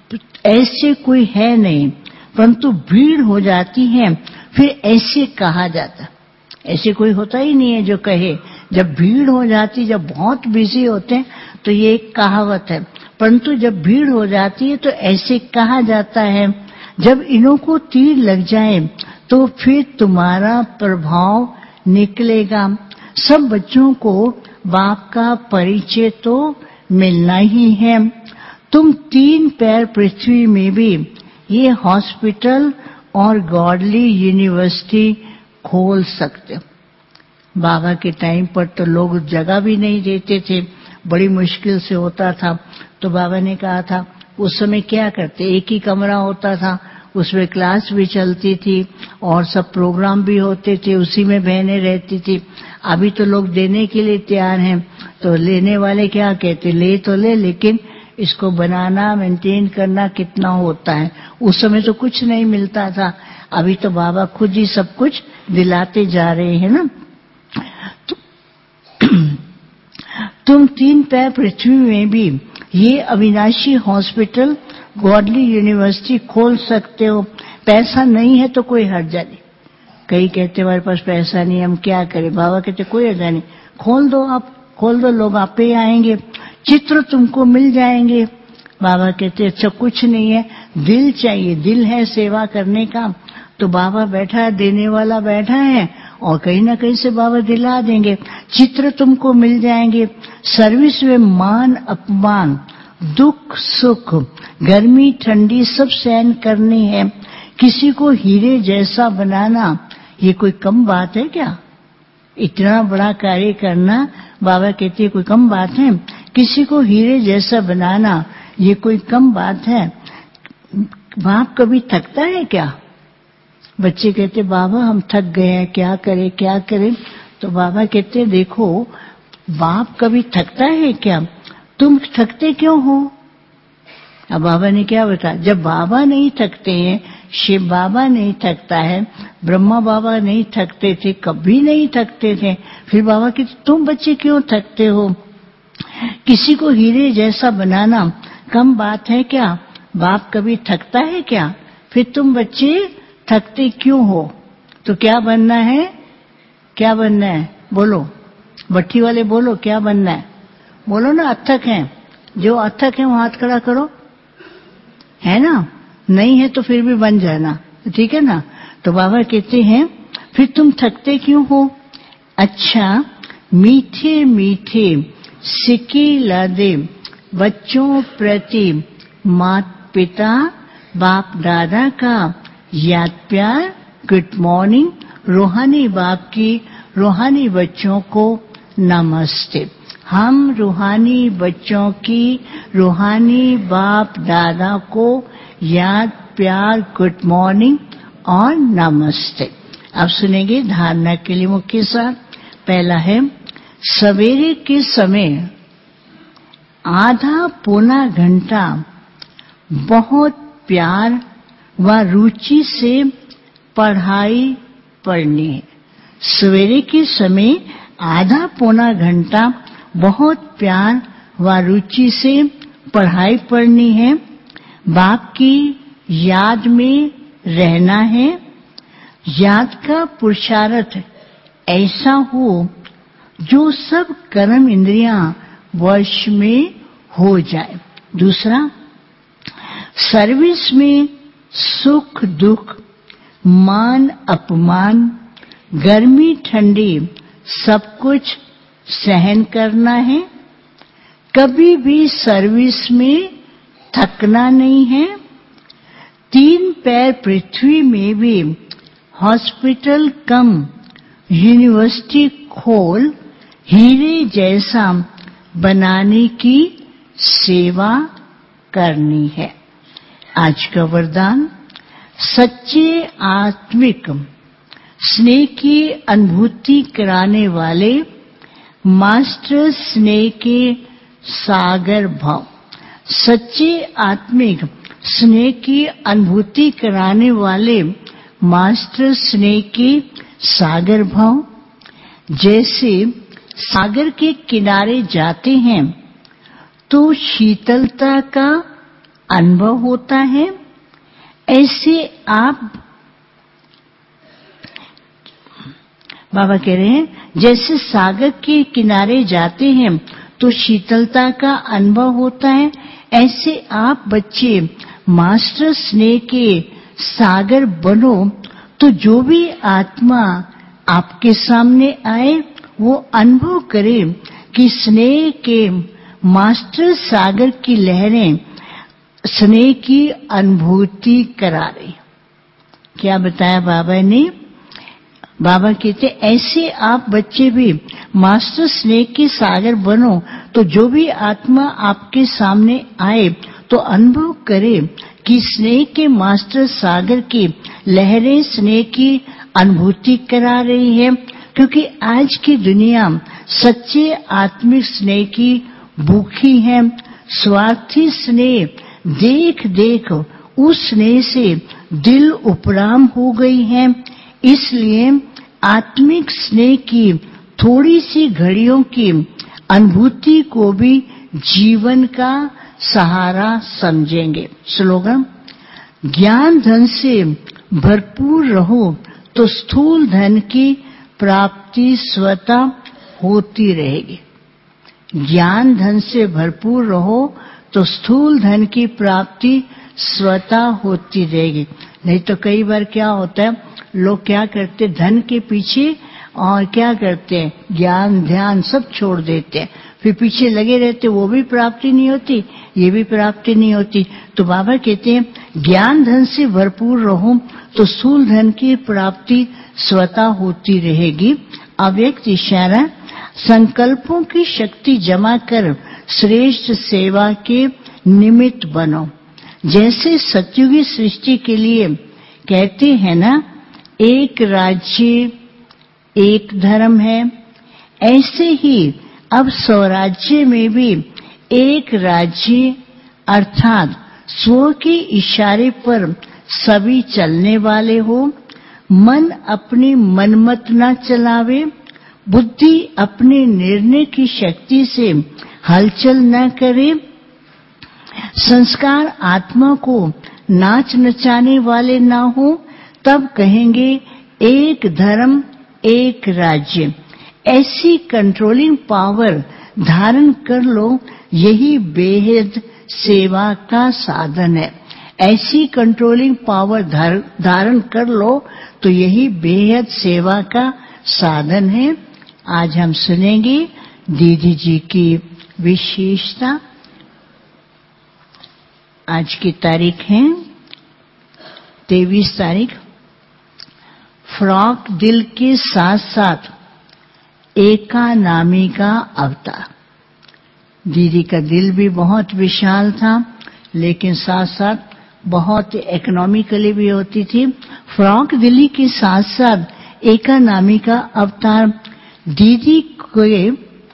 ऐसे कोई है नहीं, परंतु भीड़ हो जाती है फिर ऐसे कहा जाता। ऐसे कोई होता ही नहीं है जो कहे। जब भीड़ हो जाती, जब बहुत बिजी होते हैं तो ये एक कहावत है, परंतु जब भीड़ हो जाती है तो ऐसे कहा जाता है। जब इन्हों को तीर लग जाए तो फिर तुम्हारा प्रभाव निकलेगा। सब बच्चों को बाप का परिचय तो मिलना ही है। तुम तीन पैर पृथ्वी में भी ये हॉस्पिटल और गॉडली यूनिवर्सिटी खोल सकते हो। बाबा के टाइम पर तो लोग जगह भी नहीं देते थे, बड़ी मुश्किल से होता था। तो बाबा ने कहा था उस समय क्या करते, एक ही कमरा होता था, उसमें क्लास भी चलती थी और सब प्रोग्राम भी होते थे, उसी में बहनें रहती थी। अभी तो लोग देने के लिए तैयार हैं, तो लेने वाले क्या कहते, ले तो ले लेकिन इसको बनाना मेंटेन करना कितना होता है। उस समय तो कुछ नहीं मिलता था, अभी तो बाबा खुद ही सब कुछ दिलाते जा रहे हैं ना। तो, तुम तीन पैर पृथ्वी में भी ये अविनाशी हॉस्पिटल गॉडली यूनिवर्सिटी खोल सकते हो। पैसा नहीं है तो कोई हर्जा नहीं। कई कहते हमारे पास पैसा नहीं, हम क्या करें। बाबा कहते कोई हर्जा नहीं, खोल दो, आप खोल दो, लोग आप ही आएंगे, चित्र तुमको मिल जाएंगे। बाबा कहते अच्छा कुछ नहीं है, दिल चाहिए, दिल है सेवा करने का। तो बाबा बैठा है, देने वाला बैठा है और कहीं ना कहीं से बाबा दिला देंगे। चित्र तुमको मिल जाएंगे। सर्विस में मान अपमान, दुख सुख, गर्मी ठंडी सब सहन करनी है। किसी को हीरे जैसा बनाना ये कोई कम बात है क्या? इतना बड़ा कार्य करना बाबा कहते हैं कोई कम बात है? किसी को हीरे जैसा बनाना ये कोई कम बात है? बाप कभी थकता है क्या? बच्चे कहते बाबा हम थक गए हैं, क्या करें क्या करें। तो बाबा कहते देखो बाप कभी थकता है क्या? तुम थकते क्यों हो? अब बाबा ने क्या बताया, जब बाबा नहीं थकते हैं, शिव बाबा नहीं थकता है, ब्रह्मा बाबा नहीं थकते थे, कभी नहीं थकते थे, फिर बाबा कहते तुम बच्चे क्यों थकते हो? किसी को हीरे जैसा बनाना कम बात है क्या? बाप कभी थकता है क्या? फिर तुम बच्चे थकते क्यों हो? तो क्या बनना है, क्या बनना है बोलो, भट्टी वाले बोलो क्या बनना है, बोलो ना। अथक है, जो अथक है वो हाथ खड़ा करो, है ना? नहीं है तो फिर भी बन जाना, ठीक है ना? तो बाबा कहते हैं फिर तुम थकते क्यों हो? अच्छा मीठे मीठे सिक्के लादे बच्चों प्रति माता पिता बाप दादा का याद प्यार, गुड मॉर्निंग। रूहानी बाप की रूहानी बच्चों को नमस्ते। हम रूहानी बच्चों की रूहानी बाप दादा को याद प्यार, गुड मॉर्निंग और नमस्ते। अब सुनेंगे धारणा के लिए मुख्य सार। पहला है, सवेरे के समय आधा पौना घंटा बहुत प्यार व रुचि से पढ़ाई पढ़नी है। सवेरे के समय आधा पौना घंटा बहुत प्यार व रुचि से पढ़ाई पढ़नी है। बाप की याद में रहना है। याद का पुरुषार्थ ऐसा हो जो सब कर्म इंद्रियां वश में हो जाए। दूसरा, सर्विस में सुख दुख, मान अपमान, गर्मी ठंडी सब कुछ सहन करना है। कभी भी सर्विस में थकना नहीं है। तीन पैर पृथ्वी में भी हॉस्पिटल कम यूनिवर्सिटी खोल हीरे जैसा बनाने की सेवा करनी है। आज का वरदान, सच्चे आत्मिक स्नेह की अनुभूति कराने वाले मास्टर स्नेह के सागर भाव। सच्चे आत्मिक स्नेह की अनुभूति कराने वाले मास्टर स्नेह के सागर भाव। जैसे सागर के किनारे जाते हैं तो शीतलता का अनुभव होता है, ऐसे आप बाबा कह रहे हैं, जैसे सागर के किनारे जाते हैं तो शीतलता का अनुभव होता है, ऐसे आप बच्चे मास्टर स्नेह के सागर बनो तो जो भी आत्मा आपके सामने आए वो अनुभव करे कि स्नेह के मास्टर सागर की लहरें स्नेह की अनुभूति करा रही। क्या बताया बाबा ने? बाबा कहते ऐसे आप बच्चे भी मास्टर स्नेह के सागर बनो तो जो भी आत्मा आपके सामने आए तो अनुभव करे कि स्नेह के मास्टर सागर की लहरें स्नेह की अनुभूति करा रही है। क्योंकि आज की दुनिया सच्चे आत्मिक स्नेह की भूखी है। स्वार्थी स्नेह देख देख उस स्नेह से दिल उपराम हो गई है। इसलिए आत्मिक स्नेह की थोड़ी सी घड़ियों की अनुभूति को भी जीवन का सहारा समझेंगे। स्लोगन, ज्ञान धन से भरपूर रहो तो स्थूल धन की प्राप्ति स्वतः होती रहेगी। ज्ञान धन से भरपूर रहो तो स्थूल धन की प्राप्ति स्वतः होती रहेगी। नहीं तो कई बार क्या होता है, लोग क्या करते, धन के पीछे और क्या करते हैं, ज्ञान ध्यान सब छोड़ देते हैं, फिर पीछे लगे रहते, वो भी प्राप्ति नहीं होती, ये भी प्राप्ति नहीं होती। तो बाबा कहते हैं ज्ञान धन से भरपूर रहो तो स्थूल धन की प्राप्ति स्वतः होती रहेगी। अव्यक्त इशारा, संकल्पों की शक्ति जमा कर श्रेष्ठ सेवा के निमित्त बनो। जैसे सतयुगी सृष्टि के लिए कहते हैं ना, एक राज्य एक धर्म है, ऐसे ही अब स्वराज्य में भी एक राज्य अर्थात स्व के इशारे पर सभी चलने वाले हो। मन अपनी मनमत न चलावे, बुद्धि अपने निर्णय की शक्ति से हलचल न करे। संस्कार आत्मा को नाच नचाने वाले ना हो, तब कहेंगे एक धर्म एक राज्य। ऐसी कंट्रोलिंग पावर धारण कर लो, यही बेहद सेवा का साधन है। ऐसी कंट्रोलिंग पावर धारण कर लो तो यही बेहद सेवा का साधन है। आज हम सुनेंगे दीदी जी की विशेषता। आज की तारीख है तेईस तारीख। फ्रॉक दिल के साथ साथ एका नामी का अवतार। दीदी का दिल भी बहुत विशाल था, लेकिन साथ साथ बहुत इकोनॉमिकली भी होती थी। फ्रॉक दिली के साथ साथ एका नामी का अवतार। दीदी के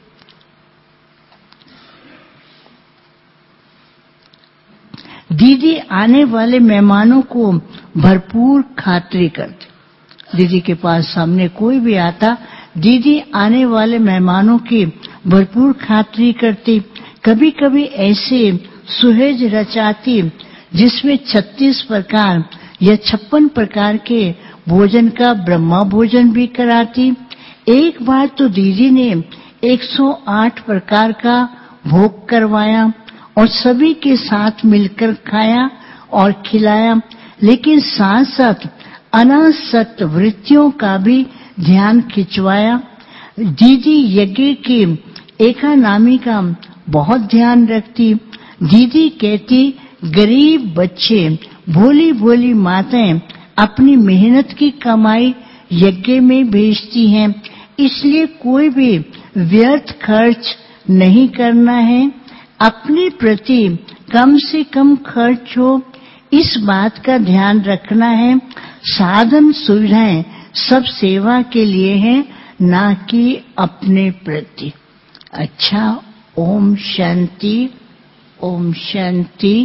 दीदी आने वाले मेहमानों को भरपूर खातिरी करती। दीदी के पास सामने कोई भी आता, दीदी आने वाले मेहमानों की भरपूर खातिरी करती। कभी कभी ऐसे सुहेज रचाती जिसमें छत्तीस प्रकार या छप्पन प्रकार के भोजन का ब्रह्मा भोजन भी कराती। एक बार तो दीदी ने एक सौ आठ प्रकार का भोग करवाया और सभी के साथ मिलकर खाया और खिलाया, लेकिन साथ साथ अनासक्त वृत्तियों का भी ध्यान खिंचवाया। दीदी यज्ञ की एका नामी का बहुत ध्यान रखती। दीदी कहती, गरीब बच्चे, भोली भोली माताएं अपनी मेहनत की कमाई यज्ञ में भेजती हैं, इसलिए कोई भी व्यर्थ खर्च नहीं करना है। अपने प्रति कम से कम खर्च हो, इस बात का ध्यान रखना है। साधन सुविधाएं सब सेवा के लिए हैं, ना कि अपने प्रति। अच्छा, ओम शांति, ओम शांति।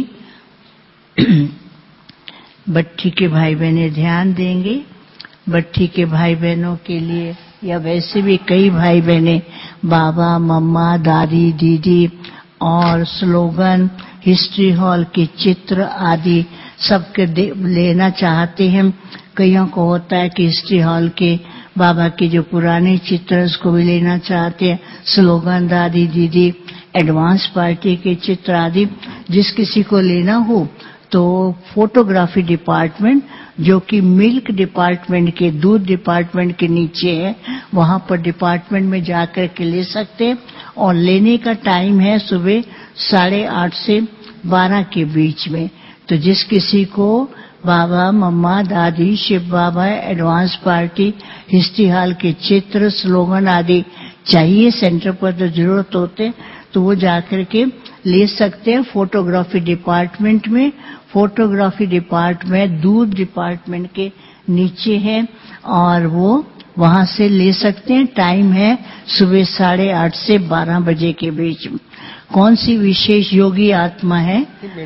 भट्ठी के भाई बहनें ध्यान देंगे। भट्ठी के भाई बहनों के लिए या वैसे भी कई भाई बहनें बाबा, मम्मा, दादी, दीदी और स्लोगन, हिस्ट्री हॉल के चित्र आदि सबके लेना चाहते हैं। कईयों को होता है कि हिस्ट्री हॉल के बाबा के जो पुराने चित्र उसको भी लेना चाहते हैं। स्लोगन, दादी, दीदी, एडवांस पार्टी के चित्र आदि जिस किसी को लेना हो तो फोटोग्राफी डिपार्टमेंट, जो कि मिल्क डिपार्टमेंट के, दूध डिपार्टमेंट के नीचे है, वहां पर डिपार्टमेंट में जाकर के ले सकते हैं। और लेने का टाइम है सुबह साढ़े आठ से बारह के बीच में। तो जिस किसी को बाबा, मम्मा, दादी, Shiv Baba, advance party, history hall के चित्र, स्लोगन आदि चाहिए, सेंटर पर तो जरूरत होते, तो वो जाकर के ले सकते हैं। फोटोग्राफी डिपार्टमेंट में, फोटोग्राफी डिपार्टमेंट दूध डिपार्टमेंट के नीचे है और वो वहां से ले सकते हैं। टाइम है सुबह साढ़े आठ से बारह बजे के बीच में। कौन सी विशेष योगी आत्मा है?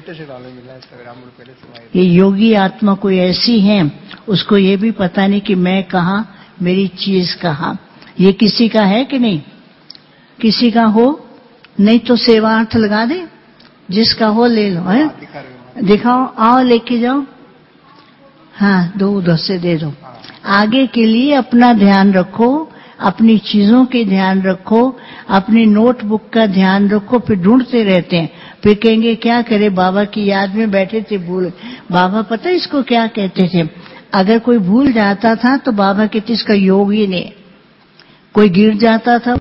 ये योगी आत्मा कोई ऐसी है, उसको ये भी पता नहीं कि मैं कहाँ, मेरी चीज कहाँ। ये किसी का है कि नहीं? किसी का हो नहीं तो सेवार्थ लगा दे, जिसका हो ले लो। है दिखाओ, आओ लेके जाओ। हाँ, दो उधर से दे दो। आगे के लिए अपना ध्यान रखो, अपनी चीजों के ध्यान रखो, अपनी नोटबुक का ध्यान रखो। फिर ढूंढते रहते हैं, फिर कहेंगे क्या करे, बाबा की याद में बैठे थे भूल। बाबा पता है इसको क्या कहते थे? अगर कोई भूल जाता था तो बाबा कहते इसका योग ही नहीं। कोई गिर जाता था